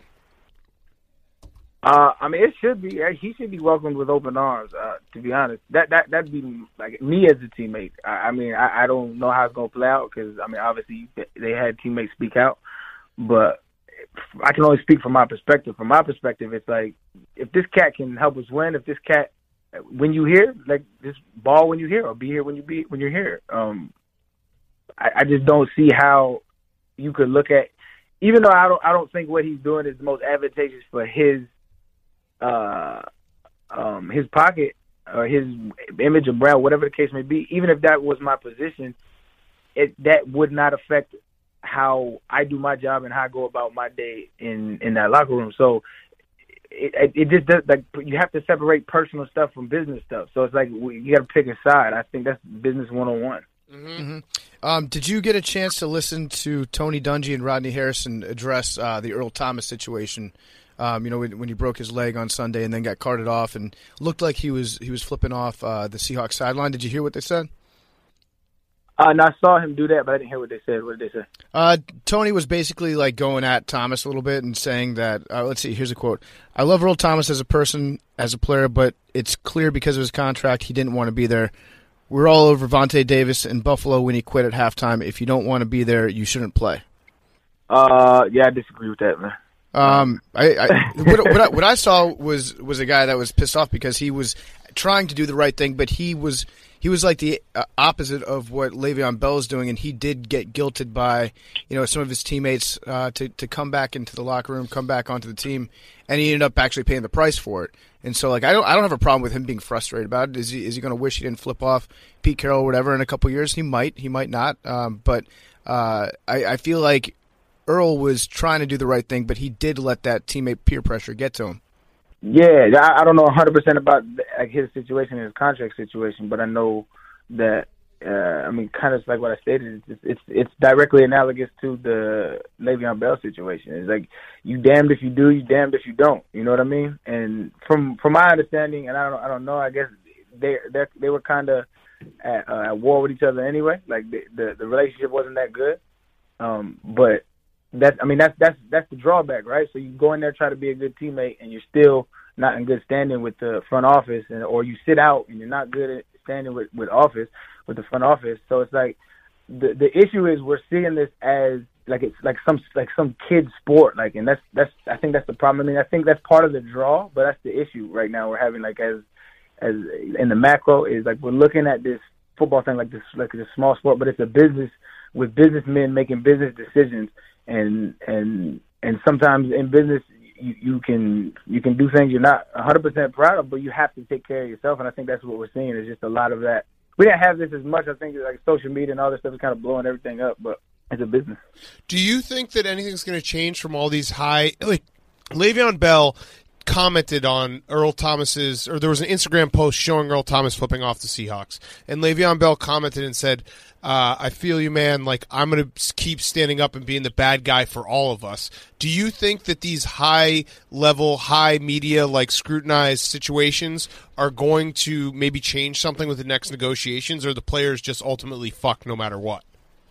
Uh, I mean, it should be. He should be welcomed with open arms, uh, to be honest. That, that, that'd be like me as a teammate. I, I mean, I, I don't know how it's going to play out because, I mean, obviously they had teammates speak out. But I can only speak from my perspective. From my perspective, it's like, if this cat can help us win, if this cat, when you hear, like, just ball when you hear, or be here when you be when you're here. Um, I, I just don't see how you could look at, even though I don't, I don't think what he's doing is the most advantageous for his, uh, um, his pocket or his image or brand, whatever the case may be. Even if that was my position, it that would not affect how I do my job and how I go about my day in, in that locker room. So it, it just does, like, you have to separate personal stuff from business stuff. So it's like you got to pick a side. I think that's business one oh one. Mm-hmm. Um, did you get a chance to listen to Tony Dungy and Rodney Harrison address uh, the Earl Thomas situation? Um, you know, when, when he broke his leg on Sunday and then got carted off and looked like he was he was flipping off uh, the Seahawks sideline. Did you hear what they said? Uh, and I saw him do that, but I didn't hear what they said. What did they say? Uh, Tony was basically like going at Thomas a little bit and saying that, uh, let's see, here's a quote. I love Earl Thomas as a person, as a player, but it's clear because of his contract he didn't want to be there. We're all over Vontae Davis in Buffalo when he quit at halftime. If you don't want to be there, you shouldn't play. Uh, yeah, I disagree with that, man. Um, I, I, what, what, I, what I saw was, was a guy that was pissed off because he was trying to do the right thing, but he was he was like the uh, opposite of what Le'Veon Bell is doing, and he did get guilted by you know some of his teammates uh, to to come back into the locker room, come back onto the team, and he ended up actually paying the price for it. And so, like, I don't I don't have a problem with him being frustrated about it. Is he is he going to wish he didn't flip off Pete Carroll or whatever in a couple years? He might, he might not. Um, but uh, I, I feel like Earl was trying to do the right thing, but he did let that teammate peer pressure get to him. Yeah, I, I don't know one hundred percent about like his situation, his contract situation, but I know that. Uh, I mean, kind of like what I stated. It's, it's it's directly analogous to the Le'Veon Bell situation. It's like you damned if you do, you damned if you don't. You know what I mean? And from from my understanding, and I don't I don't know. I guess they they they were kind of at, uh, at war with each other anyway. Like the, the the relationship wasn't that good. Um, but that I mean that's that's that's the drawback, right? So you go in there try to be a good teammate, and you're still not in good standing with the front office, and or you sit out and you're not good at standing with with office. with the front office. So it's like the the issue is we're seeing this as like it's like some like some kid sport, like, and that's that's I think that's the problem. I mean, I think that's part of the draw, but that's the issue right now we're having, like, as as in the macro is like we're looking at this football thing like this like it's a small sport, but it's a business with businessmen making business decisions, and and and sometimes in business you, you can you can do things you're not one hundred percent proud of, but you have to take care of yourself, and I think that's what we're seeing is just a lot of that. We didn't have this as much. I think like social media and all this stuff is kind of blowing everything up, but it's a business. Do you think that anything's going to change from all these high – like Le'Veon Bell commented on Earl Thomas's – or there was an Instagram post showing Earl Thomas flipping off the Seahawks, and Le'Veon Bell commented and said, uh, I feel you, man. Like, I'm going to keep standing up and being the bad guy for all of us. Do you think that these high-level, high-media, like, scrutinized situations are going to maybe change something with the next negotiations, or the players just ultimately fuck no matter what?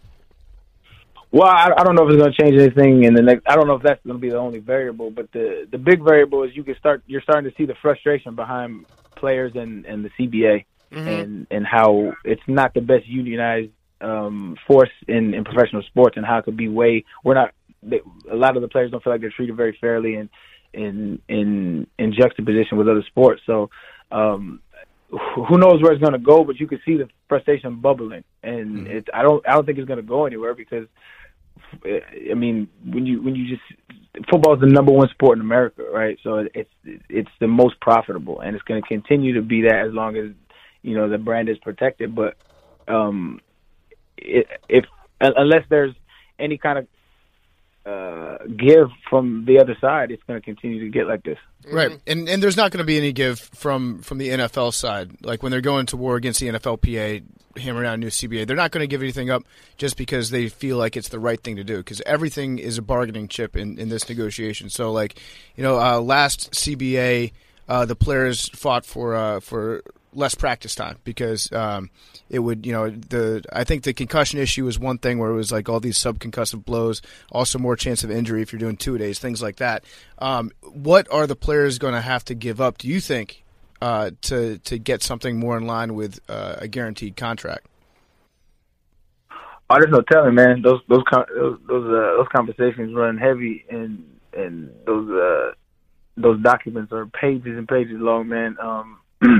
Well, I, I don't know if it's going to change anything in the next. I don't know if that's going to be the only variable, but the the big variable is you can start. You're starting to see the frustration behind players and, and the C B A, mm-hmm. and and how it's not the best unionized um, force in, in professional sports, and how it could be way. We're not. They, a lot of the players don't feel like they're treated very fairly and in in in juxtaposition with other sports. So. Um, who knows where it's going to go? But you can see the frustration bubbling, and mm-hmm. it, I don't. I don't think it's going to go anywhere because, I mean, when you when you just football is the number one sport in America, right? So it's it's the most profitable, and it's going to continue to be that as long as you know the brand is protected. But um, it, if unless there's any kind of uh, give from the other side, it's going to continue to get like this. Right, and and there's not going to be any give from, from the N F L side. Like when they're going to war against the N F L P A, hammering out a new C B A, they're not going to give anything up just because they feel like it's the right thing to do, because everything is a bargaining chip in, in this negotiation. So, like, you know, uh, last C B A, uh, the players fought for uh, for less practice time because um, it would, you know, the I think the concussion issue was one thing where it was like all these subconcussive blows, also more chance of injury if you're doing two days, things like that. Um, what are the players going to have to give up, do you think, uh, to to get something more in line with uh, a guaranteed contract? Oh, there's no telling, man. Those those those those, uh, those conversations run heavy, and and those uh, those documents are pages and pages long, man. Um,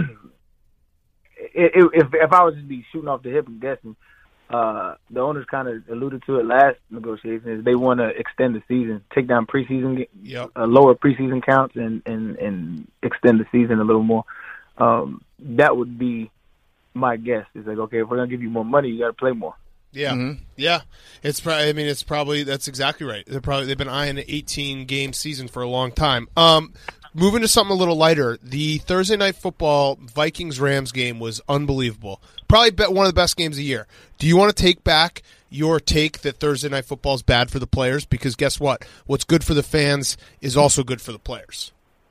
If if I was just be shooting off the hip and guessing, uh, the owners kind of alluded to it last negotiation is they want to extend the season, take down preseason, yep. uh, lower preseason counts, and, and, and extend the season a little more. Um, that would be my guess. It's like, okay, if we're gonna give you more money, you got to play more. Yeah, mm-hmm. yeah. It's probably. I mean, it's probably that's exactly right. They're probably they've been eyeing an eighteen game season for a long time. Um. Moving to something a little lighter, the Thursday Night Football Vikings-Rams game was unbelievable. Probably one of the best games of the year. Do you want to take back your take that Thursday Night Football is bad for the players? Because guess what? What's good for the fans is also good for the players.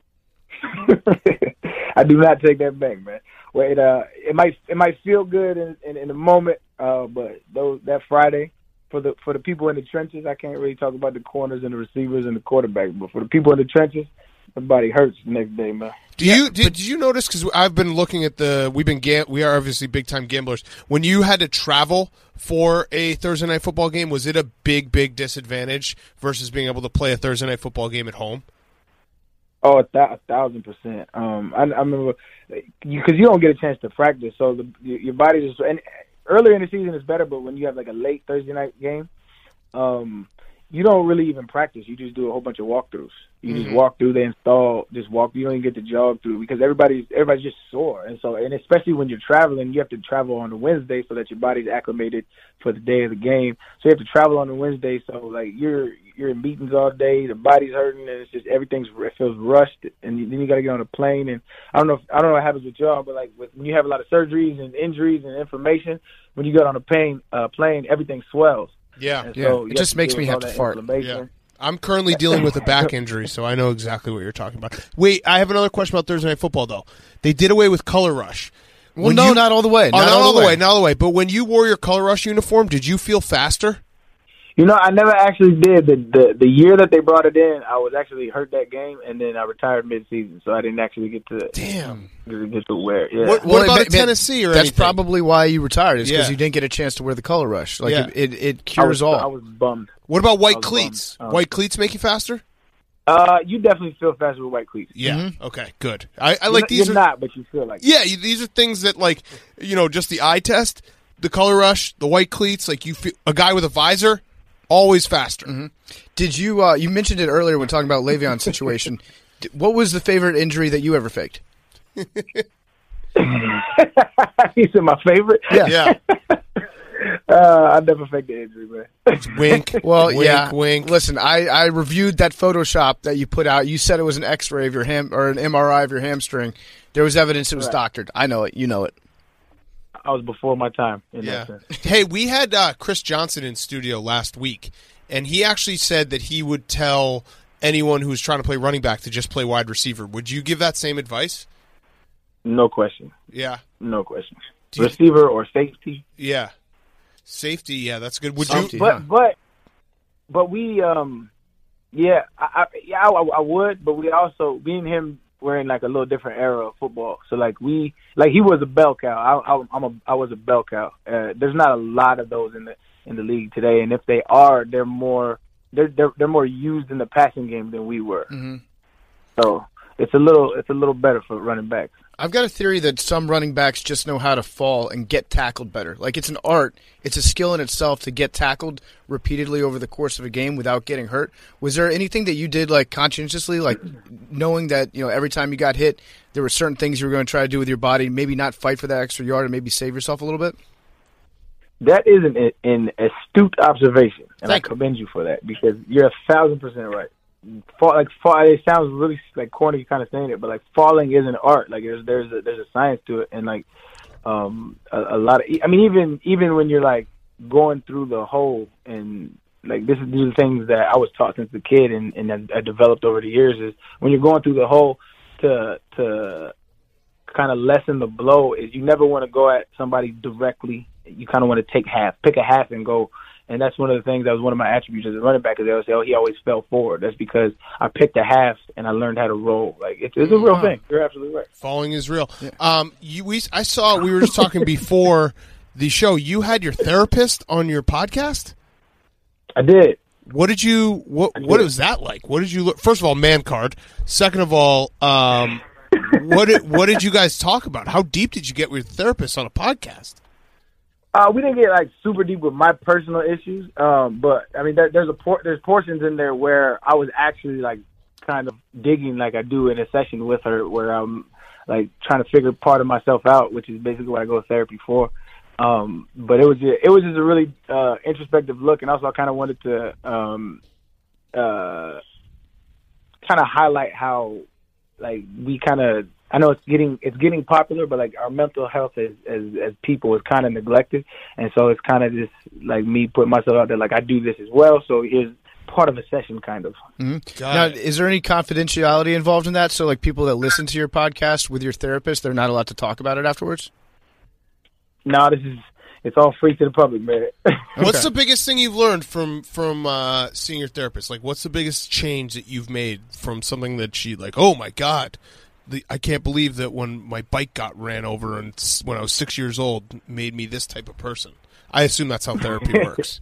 I do not take that back, man. Wait, uh, it might it might feel good in in, in the moment, uh, but those that Friday for the for the people in the trenches, I can't really talk about the corners and the receivers and the quarterback, but for the people in the trenches. Everybody hurts the next day, man. Do you did, did you notice? Because I've been looking at the we've been gam- we are obviously big time gamblers. When you had to travel for a Thursday Night Football game, was it a big big disadvantage versus being able to play a Thursday Night Football game at home? Oh, a, th- a thousand percent. Um, I, I remember because you, you don't get a chance to practice, so the, your body just and earlier in the season is better, but when you have like a late Thursday night game, um. you don't really even practice. You just do a whole bunch of walkthroughs. You Mm-hmm. just walk through, they install, just walk. You don't even get to jog through because everybody's everybody's just sore. And so, and especially when you're traveling, you have to travel on a Wednesday so that your body's acclimated for the day of the game. So you have to travel on a Wednesday. So like you're you're in meetings all day, the body's hurting, and it's just everything's it feels rushed. And then you got to get on a plane. And I don't know, if, I don't know what happens with y'all, but like with, when you have a lot of surgeries and injuries and inflammation, when you get on a plane, uh, plane, everything swells. Yeah. And Yeah, so it you just to makes deal me with have all to that fart. inflammation. Yeah. I'm currently dealing with a back injury, so I know exactly what you're talking about. Wait, I have another question about Thursday Night Football, though. They did away with Color Rush. Well, When no, you- not all the way. Oh, Not, not all the way, not all the way. But when you wore your Color Rush uniform, did you feel faster? You know, I never actually did. The, the the year that they brought it in, I was actually hurt that game, and then I retired mid-season, so I didn't actually get to Damn. get, get to wear it. Yeah. What, Well, what about it- at Tennessee or That's anything? probably why you retired. Is because Yeah. you didn't get a chance to wear the Color Rush. Like Yeah. it, it, it I cures was, all. I was bummed. What about I white was cleats? bummed. Oh. White cleats make you faster? Uh, you definitely feel faster with white cleats. Yeah. Okay, good. I, I You're like not- these You're are not, but you feel like it. Yeah, you- these are things that like, you know, just the eye test, the Color Rush, the white cleats, like you feel a guy with a visor always faster. Did you? Uh, you mentioned it earlier when talking about Le'Veon's situation. D- What was the favorite injury that you ever faked? He said my favorite. Yeah. Yeah. Uh, I never faked the injury, man. Wink. Well, wink, yeah. Wink. Listen, I, I reviewed that Photoshop that you put out. You said it was an X-ray of your ham or an M R I of your hamstring. There was evidence it was Right. doctored. I know it. You know it. I was before my time. In Yeah. that sense. Hey, we had uh, Chris Johnson in studio last week, and he actually said that he would tell anyone who's trying to play running back to just play wide receiver. Would you give that same advice? No question. Yeah. No question. Do you- Receiver or safety. Yeah. Safety, yeah, that's good. Would Safety. you? But Yeah. but but we um yeah I, I yeah I, I would, but we also me and him were in like a little different era of football. So like we like he was a bell cow. I, I I'm a I was a bell cow. Uh, there's not a lot of those in the in the league today, and if they are, they're more they're they're, they're more used in the passing game than we were. Mhm. So it's a little it's a little better for running backs. I've got a theory that some running backs just know how to fall and get tackled better. Like it's an art. It's a skill in itself to get tackled repeatedly over the course of a game without getting hurt. Was there anything that you did like conscientiously, like knowing that, you know, every time you got hit, there were certain things you were going to try to do with your body, maybe not fight for that extra yard and maybe save yourself a little bit? That is an, an astute observation, and Thank I you. commend you for that because you're a thousand percent right. Fall, like fall, it sounds really like corny, kind of saying it, but like falling is an art. Like there's there's a, there's a science to it, and like um a, a lot of. I mean, even even when you're like going through the hole, and like this is these are things that I was taught since a kid, and and I, I developed over the years. Is when you're going through the hole to to kind of lessen the blow. Is you never want to go at somebody directly. You kind of want to take half, pick a half, and go. And that's one of the things that was one of my attributes as a running back. Because they always say, "Oh, he always fell forward." That's because I picked a half and I learned how to roll. Like it's, it's a real thing. You're absolutely right. Falling is real. Um, you, we, I saw we were just talking before the show. You had your therapist on your podcast. I did. What did you? What What was that like? What did you? Look, first of all, man card. Second of all, um, what did, what did you guys talk about? How deep did you get with your therapist on a podcast? Uh, we didn't get like super deep with my personal issues, um, but I mean, there, there's a por- there's portions in there where I was actually like kind of digging, like I do in a session with her, where I'm like trying to figure part of myself out, which is basically what I go to therapy for. Um, but it was just, it was just a really uh, introspective look, and also I kind of wanted to um, uh, kind of highlight how like we kind of. I know it's getting it's getting popular, but like our mental health as as, as people is kind of neglected, and so it's kind of just like me putting myself out there, like I do this as well. So here's part of a session, kind of. Mm-hmm. Got Now, it. is there any confidentiality involved in that? So, like people that listen to your podcast with your therapist, they're not allowed to talk about it afterwards? No, this is it's all free to the public, man. What's Okay. the biggest thing you've learned from from uh, seeing your therapist? Like, what's the biggest change that you've made from something that she like? Oh my god, the, I can't believe that when my bike got ran over and s- when I was six years old made me this type of person. I assume that's how therapy works.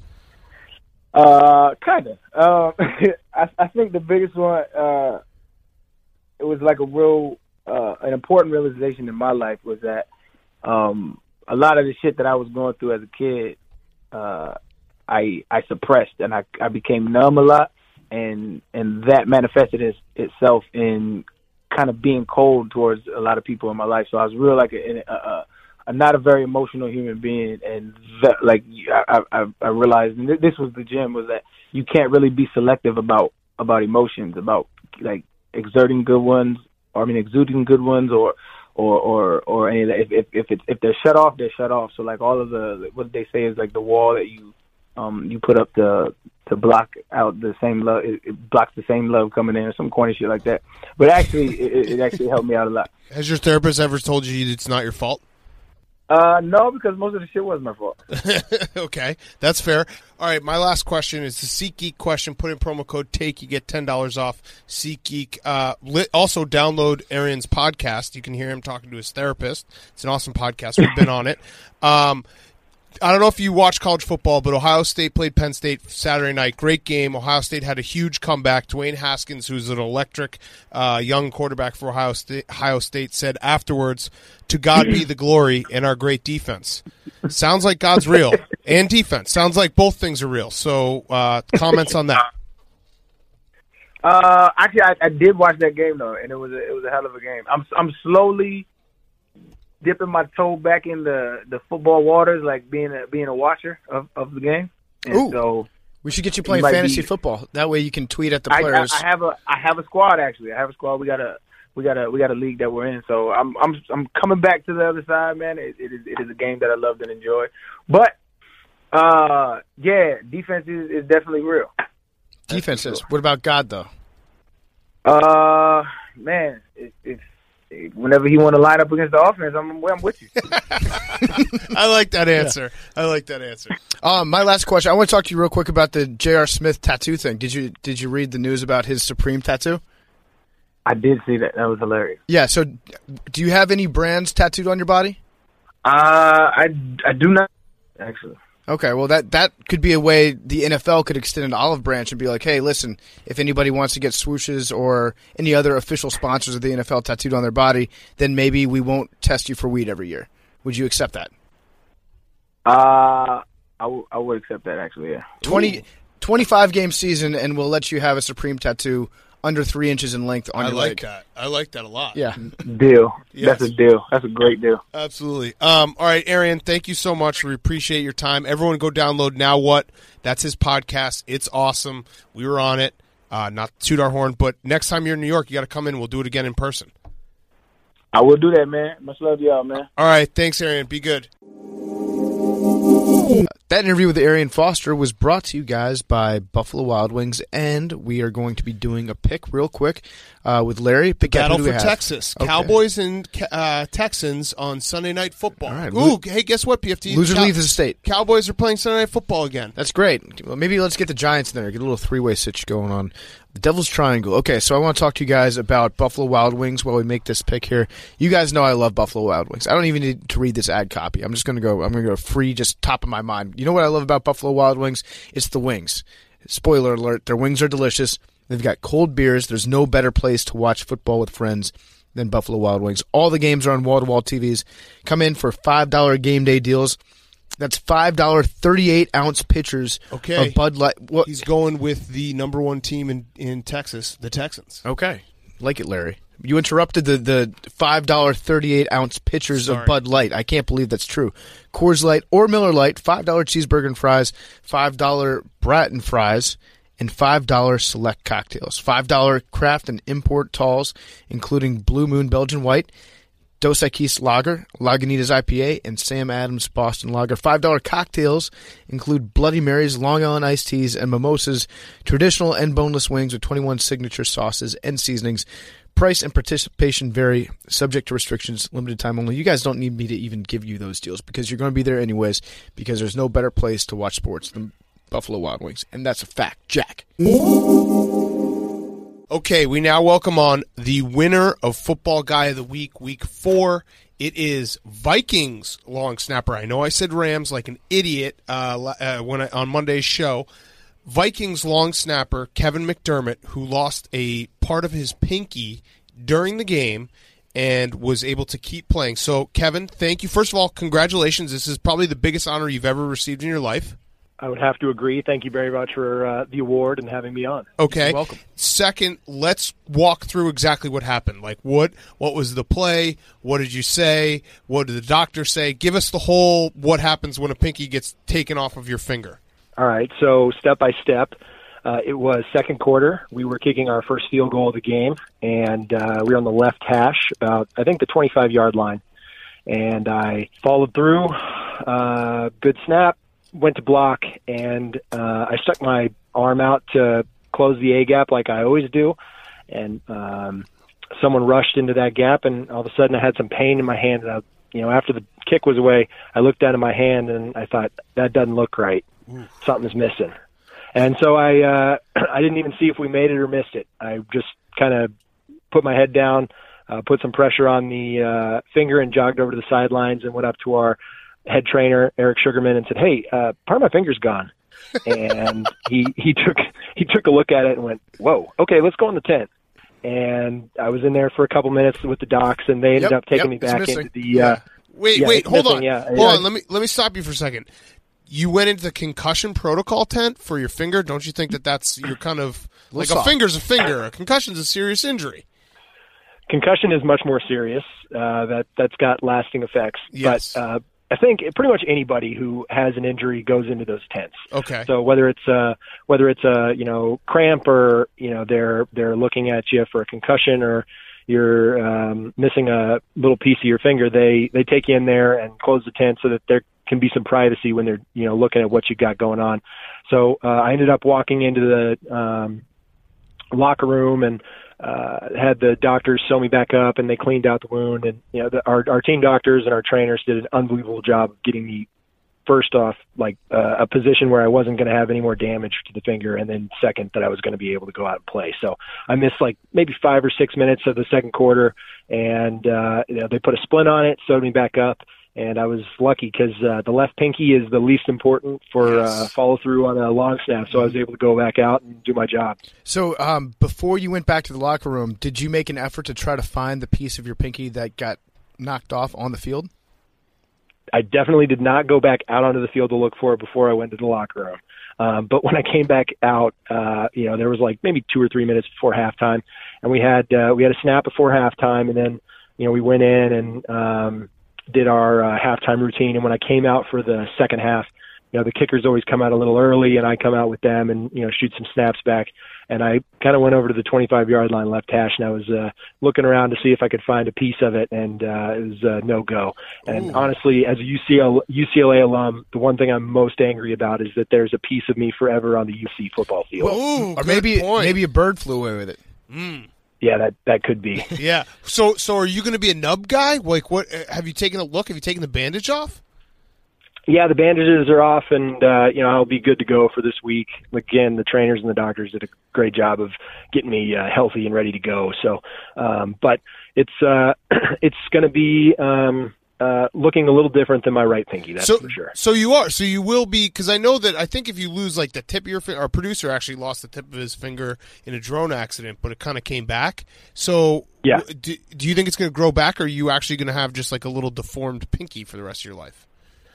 Uh, kind of. Um, I, I think the biggest one, uh, it was like a real, uh, an important realization in my life was that, um, a lot of the shit that I was going through as a kid, uh, I, I I suppressed and I I became numb a lot, and and that manifested it, itself in kind of being cold towards a lot of people in my life. So I was real like a, a, a, a not a very emotional human being, and that, like I, I I realized, and this was the gym, was that you can't really be selective about about emotions, about like exerting good ones, or I mean exuding good ones, or or or or any of that. If if if, it's, if they're shut off, they're shut off. So like all of the what they say is like the wall that you um you put up to to block out the same love. It, it blocks the same love coming in, or some corny shit like that. But actually, it, it actually helped me out a lot. Has your therapist ever told you it's not your fault? Uh, no, because most of the shit was my fault. Okay, that's fair. All right, my last question is the SeatGeek question. Put in promo code TAKE, you get ten dollars off SeatGeek. Uh, li- also, download Arian's podcast. You can hear him talking to his therapist. It's an awesome podcast. We've been on it. Um, I don't know if you watch college football, but Ohio State played Penn State Saturday night. Great game. Ohio State had a huge comeback. Dwayne Haskins, who's an electric uh, young quarterback for Ohio State, Ohio State, said afterwards, "To God be the glory in our great defense." Sounds like God's real. And defense. Sounds like both things are real. So uh, comments on that. Uh, actually, I, I did watch that game though, and it was a, it was a hell of a game. I'm I'm slowly dipping my toe back in the, the football waters, like being a being a watcher of, of the game. And Ooh, so we should get you playing might fantasy be, football. That way you can tweet at the I, players. I, I have a I have a squad actually. I have a squad. We got a we got a we got a league that we're in. So I'm I'm I'm coming back to the other side, man. It, it is it is a game that I loved and enjoyed. But uh, yeah, defense is, is definitely real. Defenses. What about God though? Uh, man, it, it's. Whenever he want to line up against the offense, I'm, I'm with you. I like that answer. Yeah. I like that answer. Um, my last question. I want to talk to you real quick about the J R. Smith tattoo thing. Did you did you read the news about his Supreme tattoo? I did see that. That was hilarious. Yeah. So, do you have any brands tattooed on your body? Uh, I, I do not actually. Okay, well, that, that could be a way the N F L could extend an olive branch and be like, hey, listen, if anybody wants to get swooshes or any other official sponsors of the N F L tattooed on their body, then maybe we won't test you for weed every year. Would you accept that? Uh, I, w- I would accept that, actually, yeah. twenty, twenty-five game season, and we'll let you have a Supreme tattoo under three inches in length on I your like leg. that. I like that a lot. Yeah. Deal. Yes. That's a deal. That's a great deal. Absolutely. Um, all right, Arian, thank you so much. We appreciate your time. Everyone go download Now What. That's his podcast. It's awesome. We were on it. Uh, not to toot our horn, but next time you're in New York, you got to come in. We'll do it again in person. I will do that, man. Much love to y'all, man. All right. Thanks, Arian. Be good. That interview with Arian Foster was brought to you guys by Buffalo Wild Wings, and we are going to be doing a pick real quick uh, with Larry. Pick Battle who do for we have? Texas. Okay. Cowboys and uh, Texans on Sunday Night Football. All right. Ooh, hey, guess what, P F T? Loser Cow- leaves the state. Cowboys are playing Sunday Night Football again. That's great. Well, maybe let's get the Giants in there. Get a little three-way sitch going on. The Devil's Triangle. Okay, so I want to talk to you guys about Buffalo Wild Wings while we make this pick here. You guys know I love Buffalo Wild Wings. I don't even need to read this ad copy. I'm just going to go. I'm going to go free, just top of my mind. You know what I love about Buffalo Wild Wings? It's the wings. Spoiler alert: their wings are delicious. They've got cold beers. There's no better place to watch football with friends than Buffalo Wild Wings. All the games are on wall-to-wall T Vs. Come in for five dollar game day deals. That's five dollar thirty-eight ounce pitchers Okay. of Bud Light. What? He's going with the number one team in, in Texas, the Texans. Okay. Like it, Larry. You interrupted the, the five dollar thirty-eight ounce pitchers Sorry. of Bud Light. I can't believe that's true. Coors Light or Miller Light, five dollar cheeseburger and fries, five dollar Bratton fries, and five dollar select cocktails. five dollar craft and import talls, including Blue Moon Belgian White, Dos Equis Lager, Lagunitas I P A, and Sam Adams Boston Lager. five dollar cocktails include Bloody Marys, Long Island iced teas, and mimosas, traditional and boneless wings with twenty-one signature sauces and seasonings. Price and participation vary, subject to restrictions, limited time only. You guys don't need me to even give you those deals because you're going to be there anyways, because there's no better place to watch sports than Buffalo Wild Wings, and that's a fact. Jack. Okay, we now welcome on the winner of Football Guy of the Week, Week four. It is Vikings long snapper. I know I said Rams like an idiot uh, uh, when I, on Monday's show. Vikings long snapper Kevin McDermott, who lost a part of his pinky during the game and was able to keep playing. So, Kevin, thank you. First of all, congratulations. This is probably the biggest honor you've ever received in your life. I would have to agree. Thank you very much for uh, the award and having me on. Okay. You're welcome. Second, let's walk through exactly what happened. Like, what what was the play? What did you say? What did the doctor say? Give us the whole what happens when a pinky gets taken off of your finger. All right, so step by step, uh, it was second quarter. We were kicking our first field goal of the game, and uh, we were on the left hash, about, I think, the twenty-five-yard line. And I followed through, uh, good snap, went to block, and uh, I stuck my arm out to close the A-gap like I always do, and um, someone rushed into that gap, and all of a sudden I had some pain in my hand. And I, you know, after the kick was away, I looked down at my hand, and I thought, that doesn't look right. Ooh. Something's missing. And so I uh, I didn't even see if we made it or missed it. I just kind of put my head down, uh, put some pressure on the uh, finger, and jogged over to the sidelines and went up to our head trainer, Eric Sugarman, and said, hey, uh, part of my finger's gone. And he he took he took a look at it and went, whoa, okay, let's go in the tent. And I was in there for a couple minutes with the docs, and they ended Yep, up taking yep, me it's back missing. into the uh, Wait, yeah, wait, it's hold missing, on. yeah. Hold Yeah. on, let me let me stop you for a second. You went into the concussion protocol tent for your finger. Don't you think that that's you're kind of like a soft. finger's a finger. A concussion's a serious injury. Concussion is much more serious. Uh, that that's got lasting effects. Yes. But uh, I think pretty much anybody who has an injury goes into those tents. Okay. So whether it's uh whether it's a you know cramp or you know they're they're looking at you for a concussion or you're um, missing a little piece of your finger, they they take you in there and close the tent so that there can be some privacy when they're you know looking at what you got going on. So uh, I ended up walking into the um, locker room and uh, had the doctors sew me back up, and they cleaned out the wound. And you know the, our our team doctors and our trainers did an unbelievable job of getting me first off like uh, a position where I wasn't going to have any more damage to the finger, and then second that I was going to be able to go out and play. So I missed like maybe five or six minutes of the second quarter, and uh, you know, they put a splint on it, sewed me back up. And I was lucky because uh, the left pinky is the least important for Yes. uh, follow through on a long snap. So I was able to go back out and do my job. So um, before you went back to the locker room, did you make an effort to try to find the piece of your pinky that got knocked off on the field? I definitely did not go back out onto the field to look for it before I went to the locker room. Um, but when I came back out, uh, you know, there was like maybe two or three minutes before halftime, and we had uh, we had a snap before halftime, and then you know we went in and um, did our uh, halftime routine. And when I came out for the second half, you know, the kickers always come out a little early, and I come out with them and you know shoot some snaps back. And I kind of went over to the twenty-five-yard line left hash, and I was uh, looking around to see if I could find a piece of it, and uh, it was uh, no go. And Ooh. honestly, as a U C L, U C L A alum, the one thing I'm most angry about is that there's a piece of me forever on the U C football field. Ooh, Or good maybe point. maybe a bird flew away with it. Mm. Yeah, that that could be. Yeah. So so are you going to be a nub guy? Like what? uh, Have you taken a look? Have you taken the bandage off? Yeah, the bandages are off, and uh, you know I'll be good to go for this week. Again, the trainers and the doctors did a great job of getting me uh, healthy and ready to go. So, um, but it's uh, it's going to be um, uh, looking a little different than my right pinky. That's so, for sure. So you are. So you will be, because I know that I think if you lose like the tip of your finger, our producer actually lost the tip of his finger in a drone accident, but it kind of came back. So Yeah. w- do, do you think it's going to grow back, or are you actually going to have just like a little deformed pinky for the rest of your life?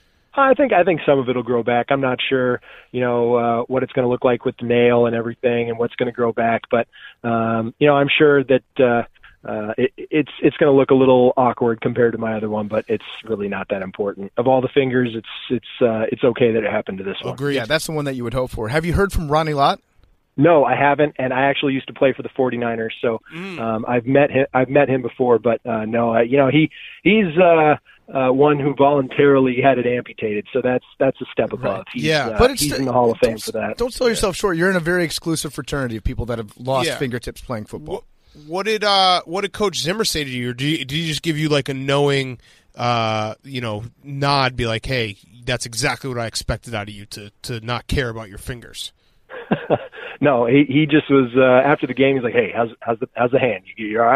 I think I think some of it'll grow back. I'm not sure, you know, uh, what it's going to look like with the nail and everything, and what's going to grow back. But um, you know, I'm sure that uh, uh, it, it's it's going to look a little awkward compared to my other one, but it's really not that important. Of all the fingers, it's it's uh, it's okay that it happened to this one. Agreed. Yeah, that's the one that you would hope for. Have you heard from Ronnie Lott? No, I haven't, and I actually used to play for the forty-niners, so um, I've met him. I've met him before, but uh, no, I, you know, he he's uh, uh, one who voluntarily had it amputated, so that's that's a step above. He's, Yeah, uh, but it's he's still- in the Hall of Fame don't- for that. Don't sell yourself short. You're in a very exclusive fraternity of people that have lost Yeah. fingertips playing football. What, what did uh what did Coach Zimmer say to you? Or did he, did he just give you like a knowing uh you know nod, be like, hey, that's exactly what I expected out of you, to to not care about your fingers? No, he he just was uh, after the game. He's like, "Hey, how's how's the how's the hand? You you all right?"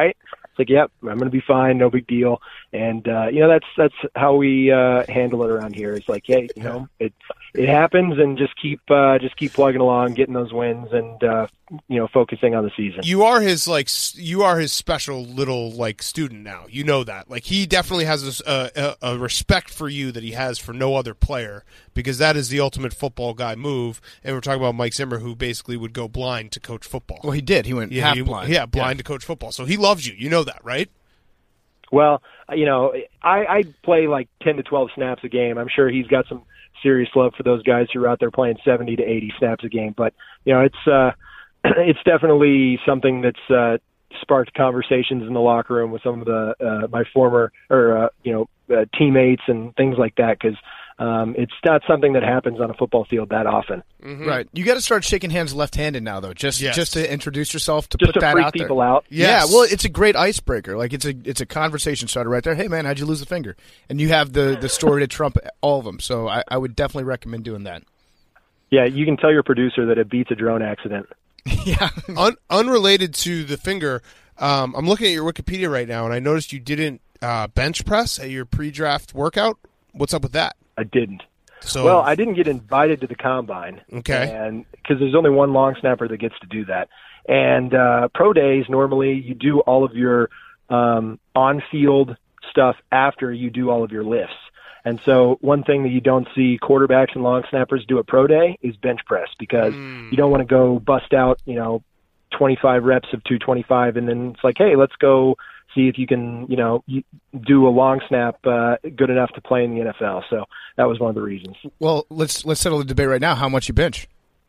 It's like, yep, I'm going to be fine, no big deal. And uh, you know, that's that's how we uh, handle it around here. It's like, hey, you know, it it happens, and just keep uh, just keep plugging along, getting those wins, and uh, you know, focusing on the season. You are his like s- you are his special little like student now. You know that. Like he definitely has this, uh, a, a respect for you that he has for no other player, because that is the ultimate football guy move. And we're talking about Mike Zimmer, who basically would go blind to coach football. Well, he did. He went yeah, half he, blind. Yeah, blind yeah. to coach football. So he loves you. You know that, right? Well, you know, I, I play like ten to twelve snaps a game. I'm sure he's got some serious love for those guys who are out there playing seventy to eighty snaps a game. But, you know, it's uh, it's definitely something that's uh, sparked conversations in the locker room with some of the uh, my former or, uh, you know, uh, teammates and things like that, because um, it's not something that happens on a football field that often. Mm-hmm. Right. You got to start shaking hands left-handed now, though, just yes. just to introduce yourself, to just put to that freak out people there. out. Yes. Yeah, well, it's a great icebreaker. Like, it's a it's a conversation starter right there. Hey, man, how'd you lose the finger? And you have the, the story to trump all of them. So I, I would definitely recommend doing that. Yeah, you can tell your producer that it beats a drone accident. yeah. Un- unrelated to the finger, um, I'm looking at your Wikipedia right now, and I noticed you didn't uh, bench press at your pre-draft workout. What's up with that? I didn't. So, well, I didn't get invited to the combine. Okay. And because there's only one long snapper that gets to do that. And uh, pro days, normally you do all of your um, on-field stuff after you do all of your lifts. And so one thing that you don't see quarterbacks and long snappers do at pro day is bench press, because mm. you don't want to go bust out, you know, twenty-five reps of two twenty-five, and then it's like, hey, let's go see if you can, you know, you do a long snap uh, good enough to play in the N F L. So that was one of the reasons. Well, let's let's settle the debate right now. How much you bench?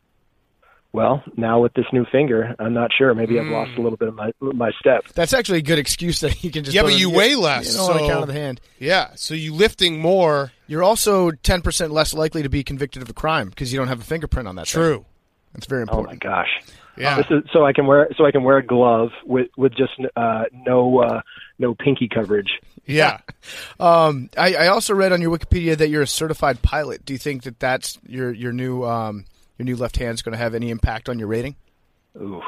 Well, now with this new finger, I'm not sure. Maybe mm. I've lost a little bit of my my step. That's actually a good excuse that you can just. Yeah, but you on, weigh you, less. You know, so, on account of the hand. Yeah, so you lifting more. You're also ten percent less likely to be convicted of a crime because you don't have a fingerprint on that. True. Thing. That's very important. Oh my gosh. Yeah. This is, so I can wear so I can wear a glove with with just uh, no uh, no pinky coverage. Yeah. um, I, I also read on your Wikipedia that you're a certified pilot. Do you think that that's your your new um, your new left hand is going to have any impact on your rating? Oof.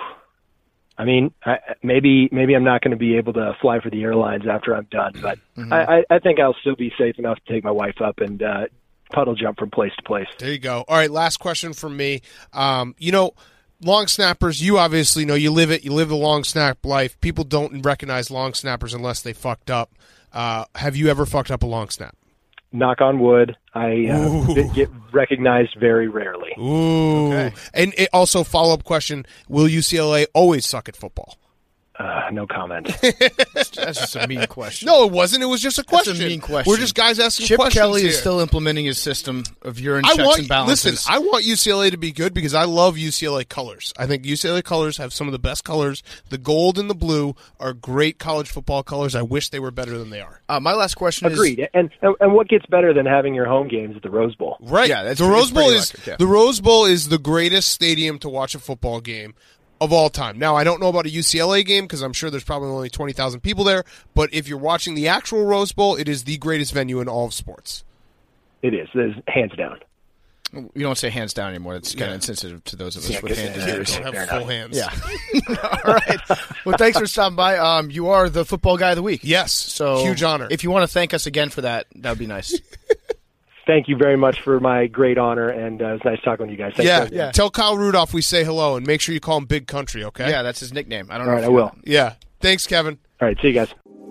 I mean, I, maybe maybe I'm not going to be able to fly for the airlines after I'm done, but mm-hmm. I, I think I'll still be safe enough to take my wife up and uh, puddle jump from place to place. There you go. All right, last question from me. Um, you know, long snappers, you obviously know, you live it, you live the long snap life. People don't recognize long snappers unless they fucked up. Uh, have you ever fucked up a long snap? Knock on wood, I uh, get recognized very rarely. Ooh. Okay. And it also, follow-up question, will U C L A always suck at football? Uh, no comment. That's just a mean question. No, it wasn't. It was just a question. That's a mean question. We're just guys asking Chip questions Kelly here. is still implementing his system of urine I checks want, and balances. Listen, I want U C L A to be good because I love U C L A colors. I think U C L A colors have some of the best colors. The gold and the blue are great college football colors. I wish they were better than they are. Uh, my last question Agreed. is... Agreed. And, and what gets better than having your home games at the Rose Bowl? Right. Yeah, that's, the Rose Bowl is electric, yeah. the Rose Bowl is the greatest stadium to watch a football game of all time. Now, I don't know about a U C L A game because I'm sure there's probably only twenty thousand people there, but if you're watching the actual Rose Bowl, it is the greatest venue in all of sports. It is. It is hands down. You don't say hands down anymore. That's kind of yeah. insensitive to those of us yeah, with hand injuries. Don't have full hands. Yeah. All right. Well, thanks for stopping by. Um, you are the football guy of the week. Yes. So huge honor. If you want to thank us again for that, that would be nice. Thank you very much for my great honor, and uh, it was nice talking with you guys. Thanks yeah, for yeah. Tell Kyle Rudolph we say hello, and make sure you call him Big Country, okay? Yeah, that's his nickname. I don't All know. right, I will. Know. Yeah. Thanks, Kevin. All right, see you guys.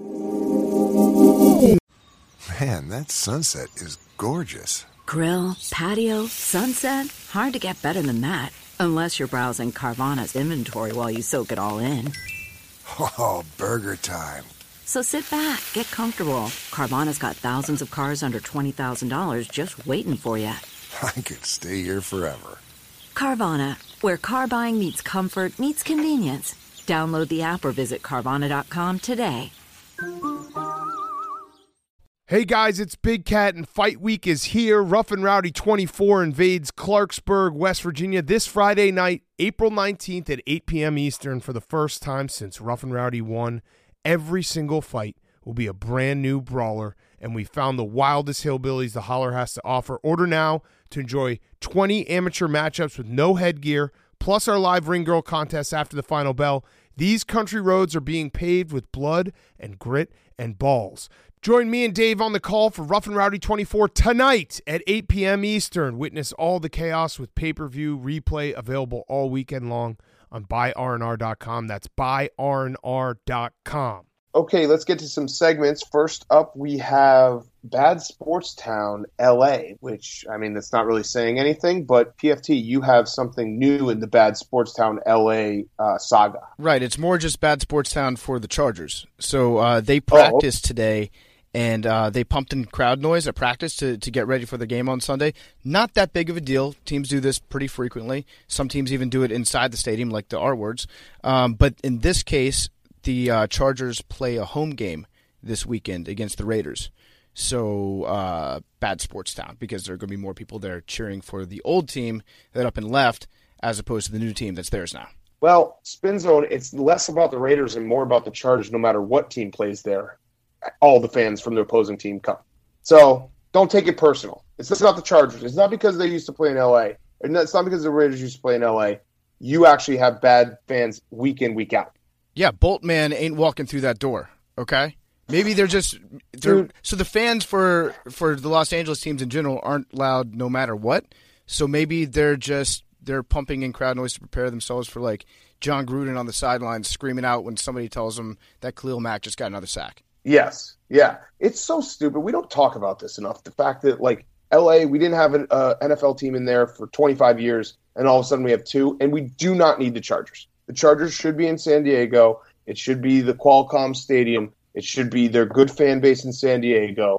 Man, that sunset is gorgeous. Grill, patio, sunset. Hard to get better than that. Unless you're browsing Carvana's inventory while you soak it all in. Oh, burger time. So sit back, get comfortable. Carvana's got thousands of cars under twenty thousand dollars just waiting for you. I could stay here forever. Carvana, where car buying meets comfort, meets convenience. Download the app or visit Carvana dot com today. Hey guys, it's Big Cat and Fight Week is here. Rough and Rowdy twenty-four invades Clarksburg, West Virginia this Friday night, April nineteenth at eight p.m. Eastern for the first time since Rough and Rowdy won. Every single fight will be a brand new brawler, and we found the wildest hillbillies the Holler has to offer. Order now to enjoy twenty amateur matchups with no headgear, plus our live ring girl contest after the final bell. These country roads are being paved with blood and grit and balls. Join me and Dave on the call for Rough and Rowdy twenty-four tonight at eight p.m. Eastern. Witness all the chaos with pay-per-view replay available all weekend long on buy r n r dot com. That's buy r n r dot com. Okay, let's get to some segments. First up, we have Bad Sports Town, L A, which, I mean, that's not really saying anything, but P F T, you have something new in the Bad Sports Town, L A uh, saga. Right, it's more just Bad Sports Town for the Chargers. So uh, they practiced oh. today, and uh, they pumped in crowd noise at practice to, to get ready for the game on Sunday. Not that big of a deal. Teams do this pretty frequently. Some teams even do it inside the stadium, like the R-words. Um, but in this case, the uh, Chargers play a home game this weekend against the Raiders. So uh, Bad Sports Town, because there are going to be more people there cheering for the old team that up and left as opposed to the new team that's theirs now. Well, Spin Zone, it's less about the Raiders and more about the Chargers no matter what team plays there. All the fans from the opposing team come. So don't take it personal. It's just not the Chargers. It's not because they used to play in L A. It's not because the Raiders used to play in L A. You actually have bad fans week in, week out. Yeah, Boltman ain't walking through that door, okay? Maybe they're just they're, – so the fans for for the Los Angeles teams in general aren't loud no matter what. So maybe they're just – they're pumping in crowd noise to prepare themselves for, like, John Gruden on the sidelines screaming out when somebody tells them that Khalil Mack just got another sack. Yes, yeah. It's so stupid. We don't talk about this enough. The fact that, like, L A, we didn't have an uh, N F L team in there for twenty-five years, and all of a sudden we have two, and we do not need the Chargers. The Chargers should be in San Diego. It should be the Qualcomm Stadium. It should be their good fan base in San Diego.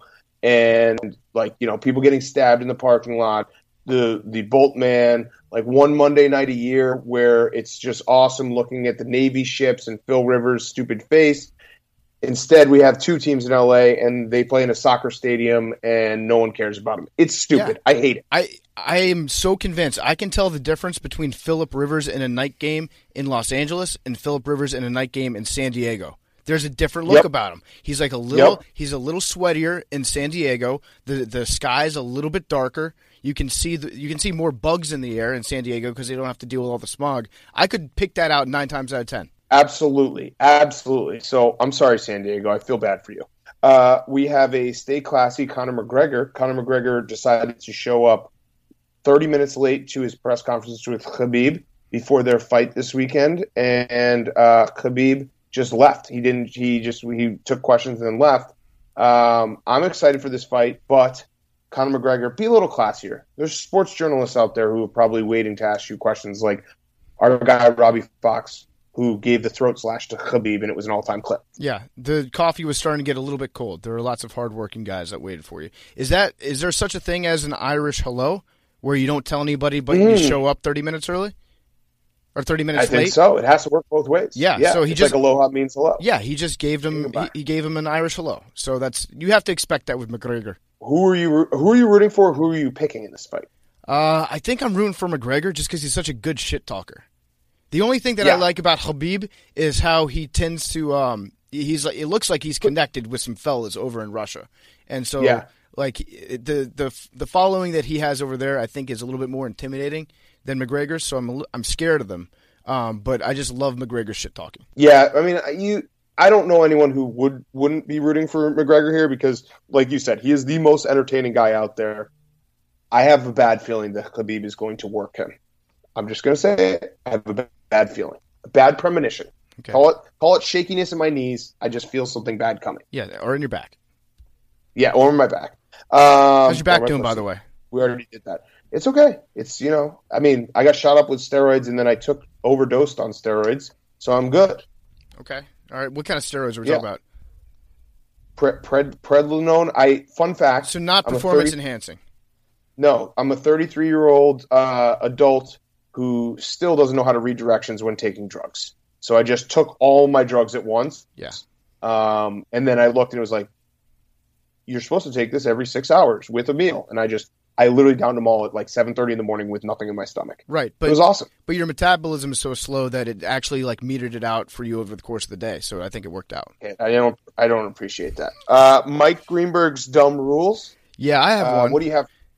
And, like, you know, people getting stabbed in the parking lot, the the Boltman, like one Monday night a year where it's just awesome looking at the Navy ships and Phil Rivers' stupid face. Instead, we have two teams in L A, and they play in a soccer stadium, and no one cares about them. It's stupid. Yeah. I hate it. I I am so convinced. I can tell the difference between Phillip Rivers in a night game in Los Angeles and Phillip Rivers in a night game in San Diego. There's a different look yep. about him. He's like a little. Yep. He's a little sweatier in San Diego. The the sky's a little bit darker. You can see the, you can see more bugs in the air in San Diego because they don't have to deal with all the smog. I could pick that out nine times out of ten. Absolutely. Absolutely. So I'm sorry, San Diego. I feel bad for you. Uh, we have a stay classy Conor McGregor. Conor McGregor decided to show up thirty minutes late to his press conference with Khabib before their fight this weekend. And uh, Khabib just left. He didn't, he just, he took questions and then left. Um, I'm excited for this fight, but Conor McGregor, be a little classier. There's sports journalists out there who are probably waiting to ask you questions like our guy, Robbie Fox, who gave the throat slash to Khabib, and it was an all-time clip. Yeah, the coffee was starting to get a little bit cold. There were lots of hard-working guys that waited for you. Is that is there such a thing as an Irish hello, where you don't tell anybody but mm. you show up thirty minutes early? Or thirty minutes late? I think late? so. It has to work both ways. Yeah, yeah so he it's just like aloha means hello. Yeah, he just gave them he, he gave him an Irish hello. So that's you have to expect that with McGregor. Who are you who are you rooting for? Who are you picking in this fight? Uh, I think I'm rooting for McGregor just because he's such a good shit talker. The only thing that yeah. I like about Khabib is how he tends to um he's like it looks like he's connected with some fellas over in Russia. And so yeah. like the the the following that he has over there I think is a little bit more intimidating than McGregor's, so I'm I'm scared of them. Um, but I just love McGregor's shit talking. Yeah, I mean you I don't know anyone who would wouldn't be rooting for McGregor here because like you said, he is the most entertaining guy out there. I have a bad feeling that Khabib is going to work him. I'm just going to say it. I have a bad feeling, a bad premonition. Okay. Call it call it shakiness in my knees. I just feel something bad coming. Yeah, or in your back. Yeah, or in my back. Um, How's your back doing, by the way? We already did that. It's okay. It's, you know, I mean, I got shot up with steroids and then I took overdosed on steroids, so I'm good. Okay. All right. What kind of steroids are we yeah. talking about? Pre- pred- prednisone. I fun fact. So not performance thirty enhancing. No, I'm a thirty-three year old uh, adult who still doesn't know how to read directions when taking drugs. So I just took all my drugs at once. Yeah. Um, and then I looked and it was like, you're supposed to take this every six hours with a meal. And I just, I literally downed them all at like seven thirty in the morning with nothing in my stomach. Right. But, it was awesome. But your metabolism is so slow that it actually like metered it out for you over the course of the day. So I think it worked out. I don't, I don't appreciate that. Uh, Mike Greenberg's dumb rules. Yeah, I have uh, one. What do you have?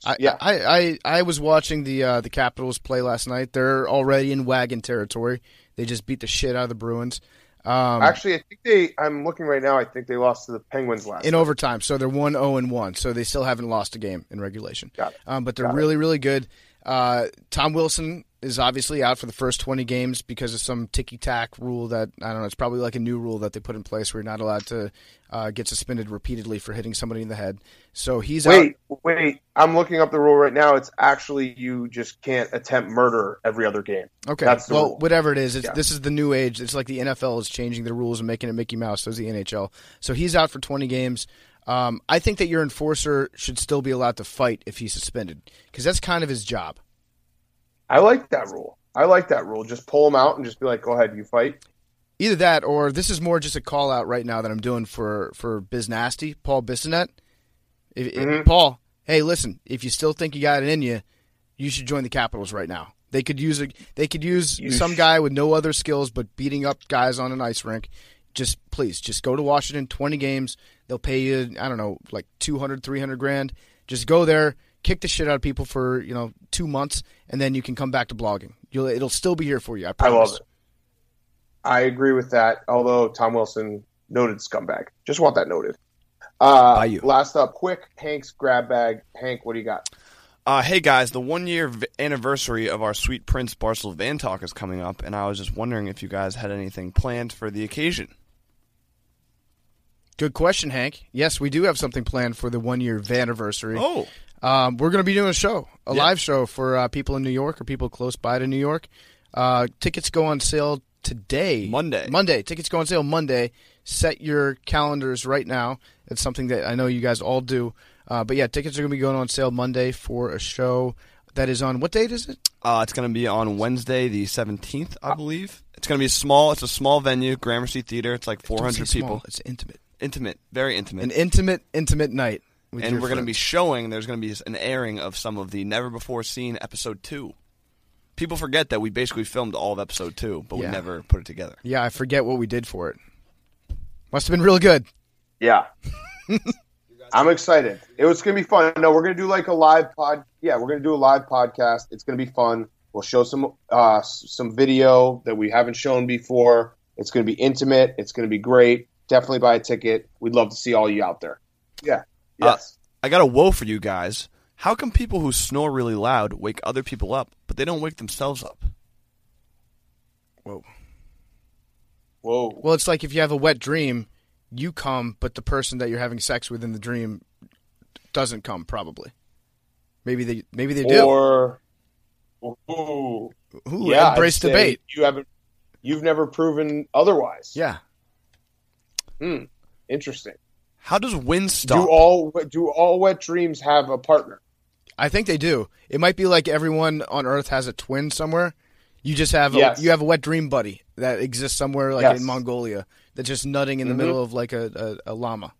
I, yeah. I, I, I was watching the uh, the Capitals play last night. They're already in wagon territory. They just beat the shit out of the Bruins. Um, Actually, I think they. I'm looking right now. I think they lost to the Penguins last in night. overtime. So they're one zero and one. So they still haven't lost a game in regulation. Got it. Um, but they're Got it. really, really good. Uh, Tom Wilson is obviously out for the first twenty games because of some ticky-tack rule that, I don't know, it's probably like a new rule that they put in place where you're not allowed to uh, get suspended repeatedly for hitting somebody in the head. So he's Wait, out. wait. I'm looking up the rule right now. It's actually you just can't attempt murder every other game. Okay, That's the well, rule. whatever it is, it's, Yeah. this is the new age. It's like the N F L is changing the rules and making it Mickey Mouse, so is the N H L. So he's out for twenty games. Um, I think that your enforcer should still be allowed to fight if he's suspended because that's kind of his job. I like that rule. I like that rule. Just pull them out and just be like, go ahead, you fight. Either that or this is more just a call out right now that I'm doing for, for Biz Nasty, Paul Bissonnette. If, if- Mhm. Paul, hey, listen, if you still think you got it in you, you should join the Capitals right now. They could use a, they could use You some sh- guy with no other skills but beating up guys on an ice rink. Just please, just go to Washington, twenty games. They'll pay you, I don't know, like two hundred, three hundred grand. Just go there, kick the shit out of people for, you know, two months, and then you can come back to blogging. You'll, it'll still be here for you. I I promise. love it. I agree with that, although Tom Wilson, noted scumbag. Just want that noted. Uh, By you. Last up, quick, Hank's grab bag. Hank, what do you got? Uh, hey guys, the one year v- anniversary of our Sweet Prince Barcel Van Talk is coming up, and I was just wondering if you guys had anything planned for the occasion. Good question, Hank. Yes, we do have something planned for the one-year Vaniversary. Oh, Um, we're going to be doing a show, a Yeah. live show for uh, people in New York or people close by to New York. Uh, tickets go on sale today. Monday. Monday. Tickets go on sale Monday. Set your calendars right now. It's something that I know you guys all do. Uh, but yeah, tickets are going to be going on sale Monday for a show that is on, what date is it? uh, it's going to be on Wednesday, the seventeenth, I believe. It's going to be small. It's a small venue, Gramercy Theater. It's like four Don't hundred say people. small, it's intimate. Intimate, very intimate. An intimate, intimate night. With and your we're going to be friends. showing, there's going to be an airing of some of the Never Before Seen episode two. People forget that we basically filmed all of episode two, but Yeah. we never put it together. Yeah, I forget what we did for it. Must have been real good. Yeah. I'm excited. It was going to be fun. No, we're going to do like a live pod. Yeah, we're going to do a live podcast. It's going to be fun. We'll show some uh, s- some video that we haven't shown before. It's going to be intimate. It's going to be great. Definitely buy a ticket. We'd love to see all you out there. Yeah. Yes. I got a woe for you guys. How come people who snore really loud wake other people up, but they don't wake themselves up? Whoa. Whoa. Well, it's like if you have a wet dream, you come, but the person that you're having sex with in the dream doesn't come, probably. Maybe they maybe they do. Or, ooh, Ooh, yeah, embrace I'd say debate. You haven't. You've never proven otherwise. Yeah. Hmm. Interesting. How does wind stop? Do all do all wet dreams have a partner? I think they do. It might be like everyone on Earth has a twin somewhere. You just have a, Yes. you have a wet dream buddy that exists somewhere like Yes. in Mongolia that's just nutting in the Mhm. middle of like a, a, a llama.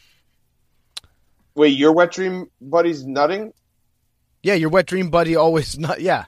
Wait, your wet dream buddy's nutting? Yeah, your wet dream buddy always nut. Yeah,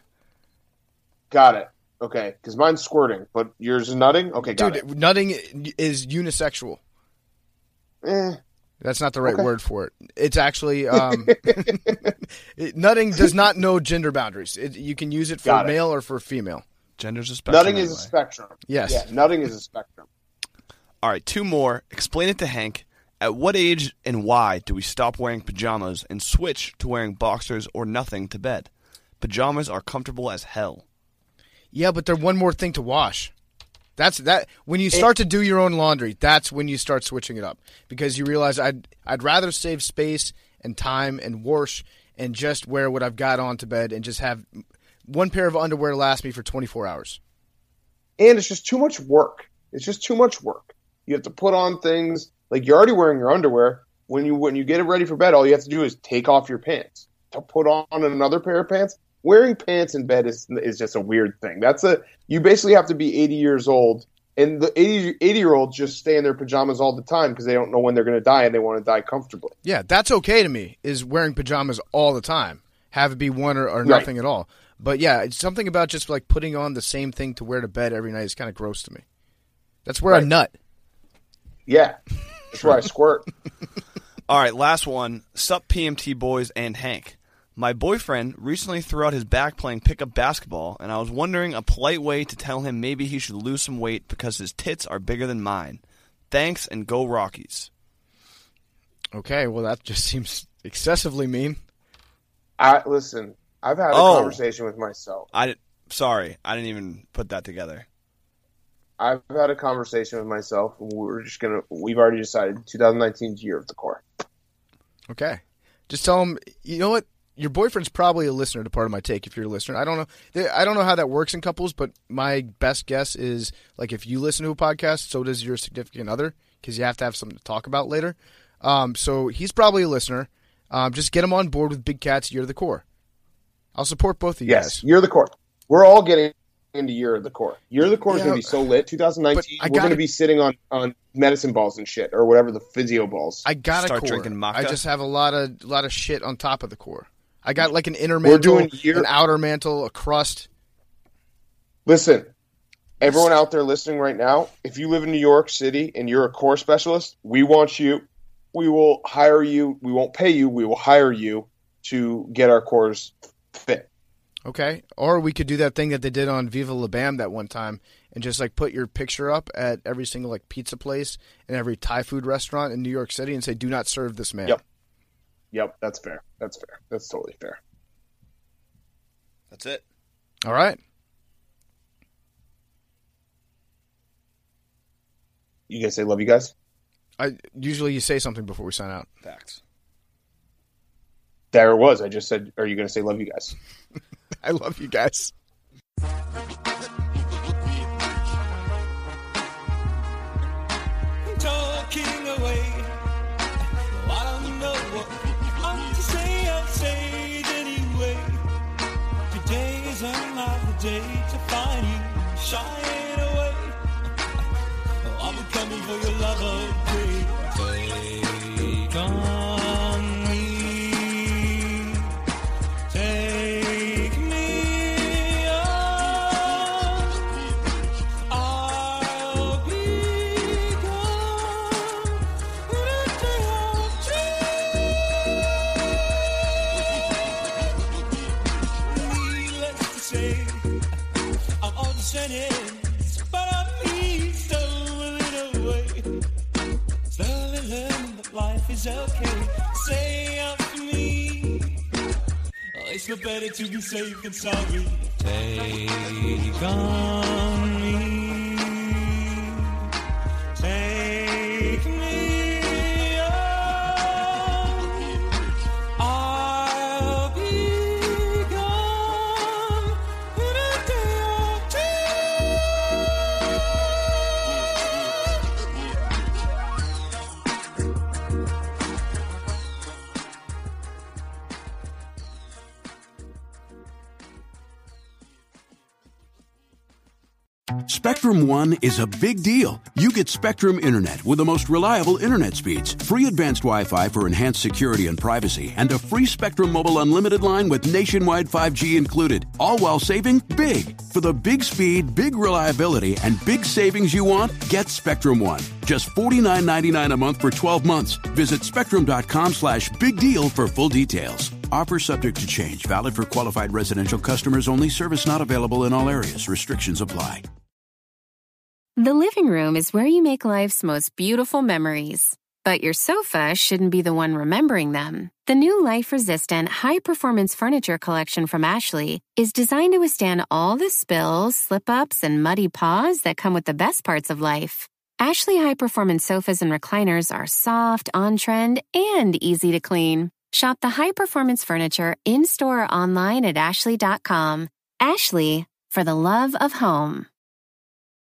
Got it. Okay, because mine's squirting, but yours is nutting. Okay, got dude, nutting is unisexual. it. Eh. That's not the right Okay. word for it. It's actually um, it, nutting does not know gender boundaries. It, you can use it for Got it. male or for female. Gender's a spectrum. Nutting is a anyway. spectrum. Yes. Yeah, nutting is a spectrum. All right, two more. Explain it to Hank. At what age and why do we stop wearing pajamas and switch to wearing boxers or nothing to bed? Pajamas are comfortable as hell. Yeah, but they're one more thing to wash. That's that. When you start to do your own laundry, that's when you start switching it up because you realize I'd I'd rather save space and time and wash and just wear what I've got on to bed and just have one pair of underwear last me for twenty-four hours. And it's just too much work. It's just too much work. You have to put on things like you're already wearing your underwear. When you when you get it ready for bed, all you have to do is take off your pants to put on another pair of pants. Wearing pants in bed is is just a weird thing. That's a you basically have to be eighty years old, and the eighty, eighty year olds just stay in their pajamas all the time because they don't know when they're going to die and they want to die comfortably. Yeah, that's okay to me. Is wearing pajamas all the time. Have it be one or, or Right. nothing at all. But yeah, it's something about just like putting on the same thing to wear to bed every night is kind of gross to me. That's where I Right. nut. Yeah, that's where I squirt. All right, last one. Sup P M T boys and Hank. My boyfriend recently threw out his back playing pickup basketball, and I was wondering a polite way to tell him maybe he should lose some weight because his tits are bigger than mine. Thanks, and go Rockies. Okay, well, that just seems excessively mean. I Listen, I've had a Oh. conversation with myself. I did, sorry, I didn't even put that together. I've had a conversation with myself. And we're just gonna. We've already decided twenty nineteen is year of the core. Okay. Just tell him, you know what? Your boyfriend's probably a listener to Part of My Take if you're a listener. I don't know. They- I don't know how that works in couples, but my best guess is, like, if you listen to a podcast, so does your significant other, because you have to have something to talk about later. Um, so he's probably a listener. Um, just get him on board with Big Cat's Year of the Core. I'll support both of you Yes, guys. year of the core. We're all getting into year of the core. Year of the core is Yeah, going to be so lit. twenty nineteen, but I we're going gotta- to be sitting on, on medicine balls and shit, or whatever, the physio balls. I got Start a core. drinking maca? I just have a lot of lot of shit on top of the core. I got like an inner We're mantle, doing year- an outer mantle, a crust. Listen, everyone out there listening right now, if you live in New York City and you're a core specialist, we want you. We will hire you. We won't pay you. We will hire you to get our cores fit. Okay. Or we could do that thing that they did on Viva La Bam that one time and just like put your picture up at every single like pizza place and every Thai food restaurant in New York City and say, do not serve this man. Yep. Yep, that's fair. That's fair. That's totally fair. That's it. All right. You guys say love you guys? I usually you say something before we sign out. Facts. There it was. I just said, are you going to say love you guys? I love you guys. Talking away. Well, I don't know what I'm to say. I'll say it anyway. Today is another day to find you shying away. Oh, I'll be coming for your love of day. Take on me. Take me on. I'll be gone in a day or two. Needless to say, I'm understanding, but I'm stolen away. Slowly learning that life is okay. Say out to me. Oh, it's no better to be safe than sorry. Take on me. Take me on. I'll be gone in a day or Spectrum One is a big deal. You get Spectrum Internet with the most reliable internet speeds, free advanced Wi-Fi for enhanced security and privacy, and a free Spectrum Mobile Unlimited line with nationwide five G included, all while saving big. For the big speed, big reliability, and big savings you want, get Spectrum One. Just forty-nine ninety-nine a month for twelve months. Visit spectrum.com slash big deal for full details. Offer subject to change. Valid for qualified residential customers only. Service not available in all areas. Restrictions apply. The living room is where you make life's most beautiful memories. But your sofa shouldn't be the one remembering them. The new life-resistant, high-performance furniture collection from Ashley is designed to withstand all the spills, slip-ups, and muddy paws that come with the best parts of life. Ashley high-performance sofas and recliners are soft, on-trend, and easy to clean. Shop the high-performance furniture in-store or online at ashley dot com. Ashley, for the love of home.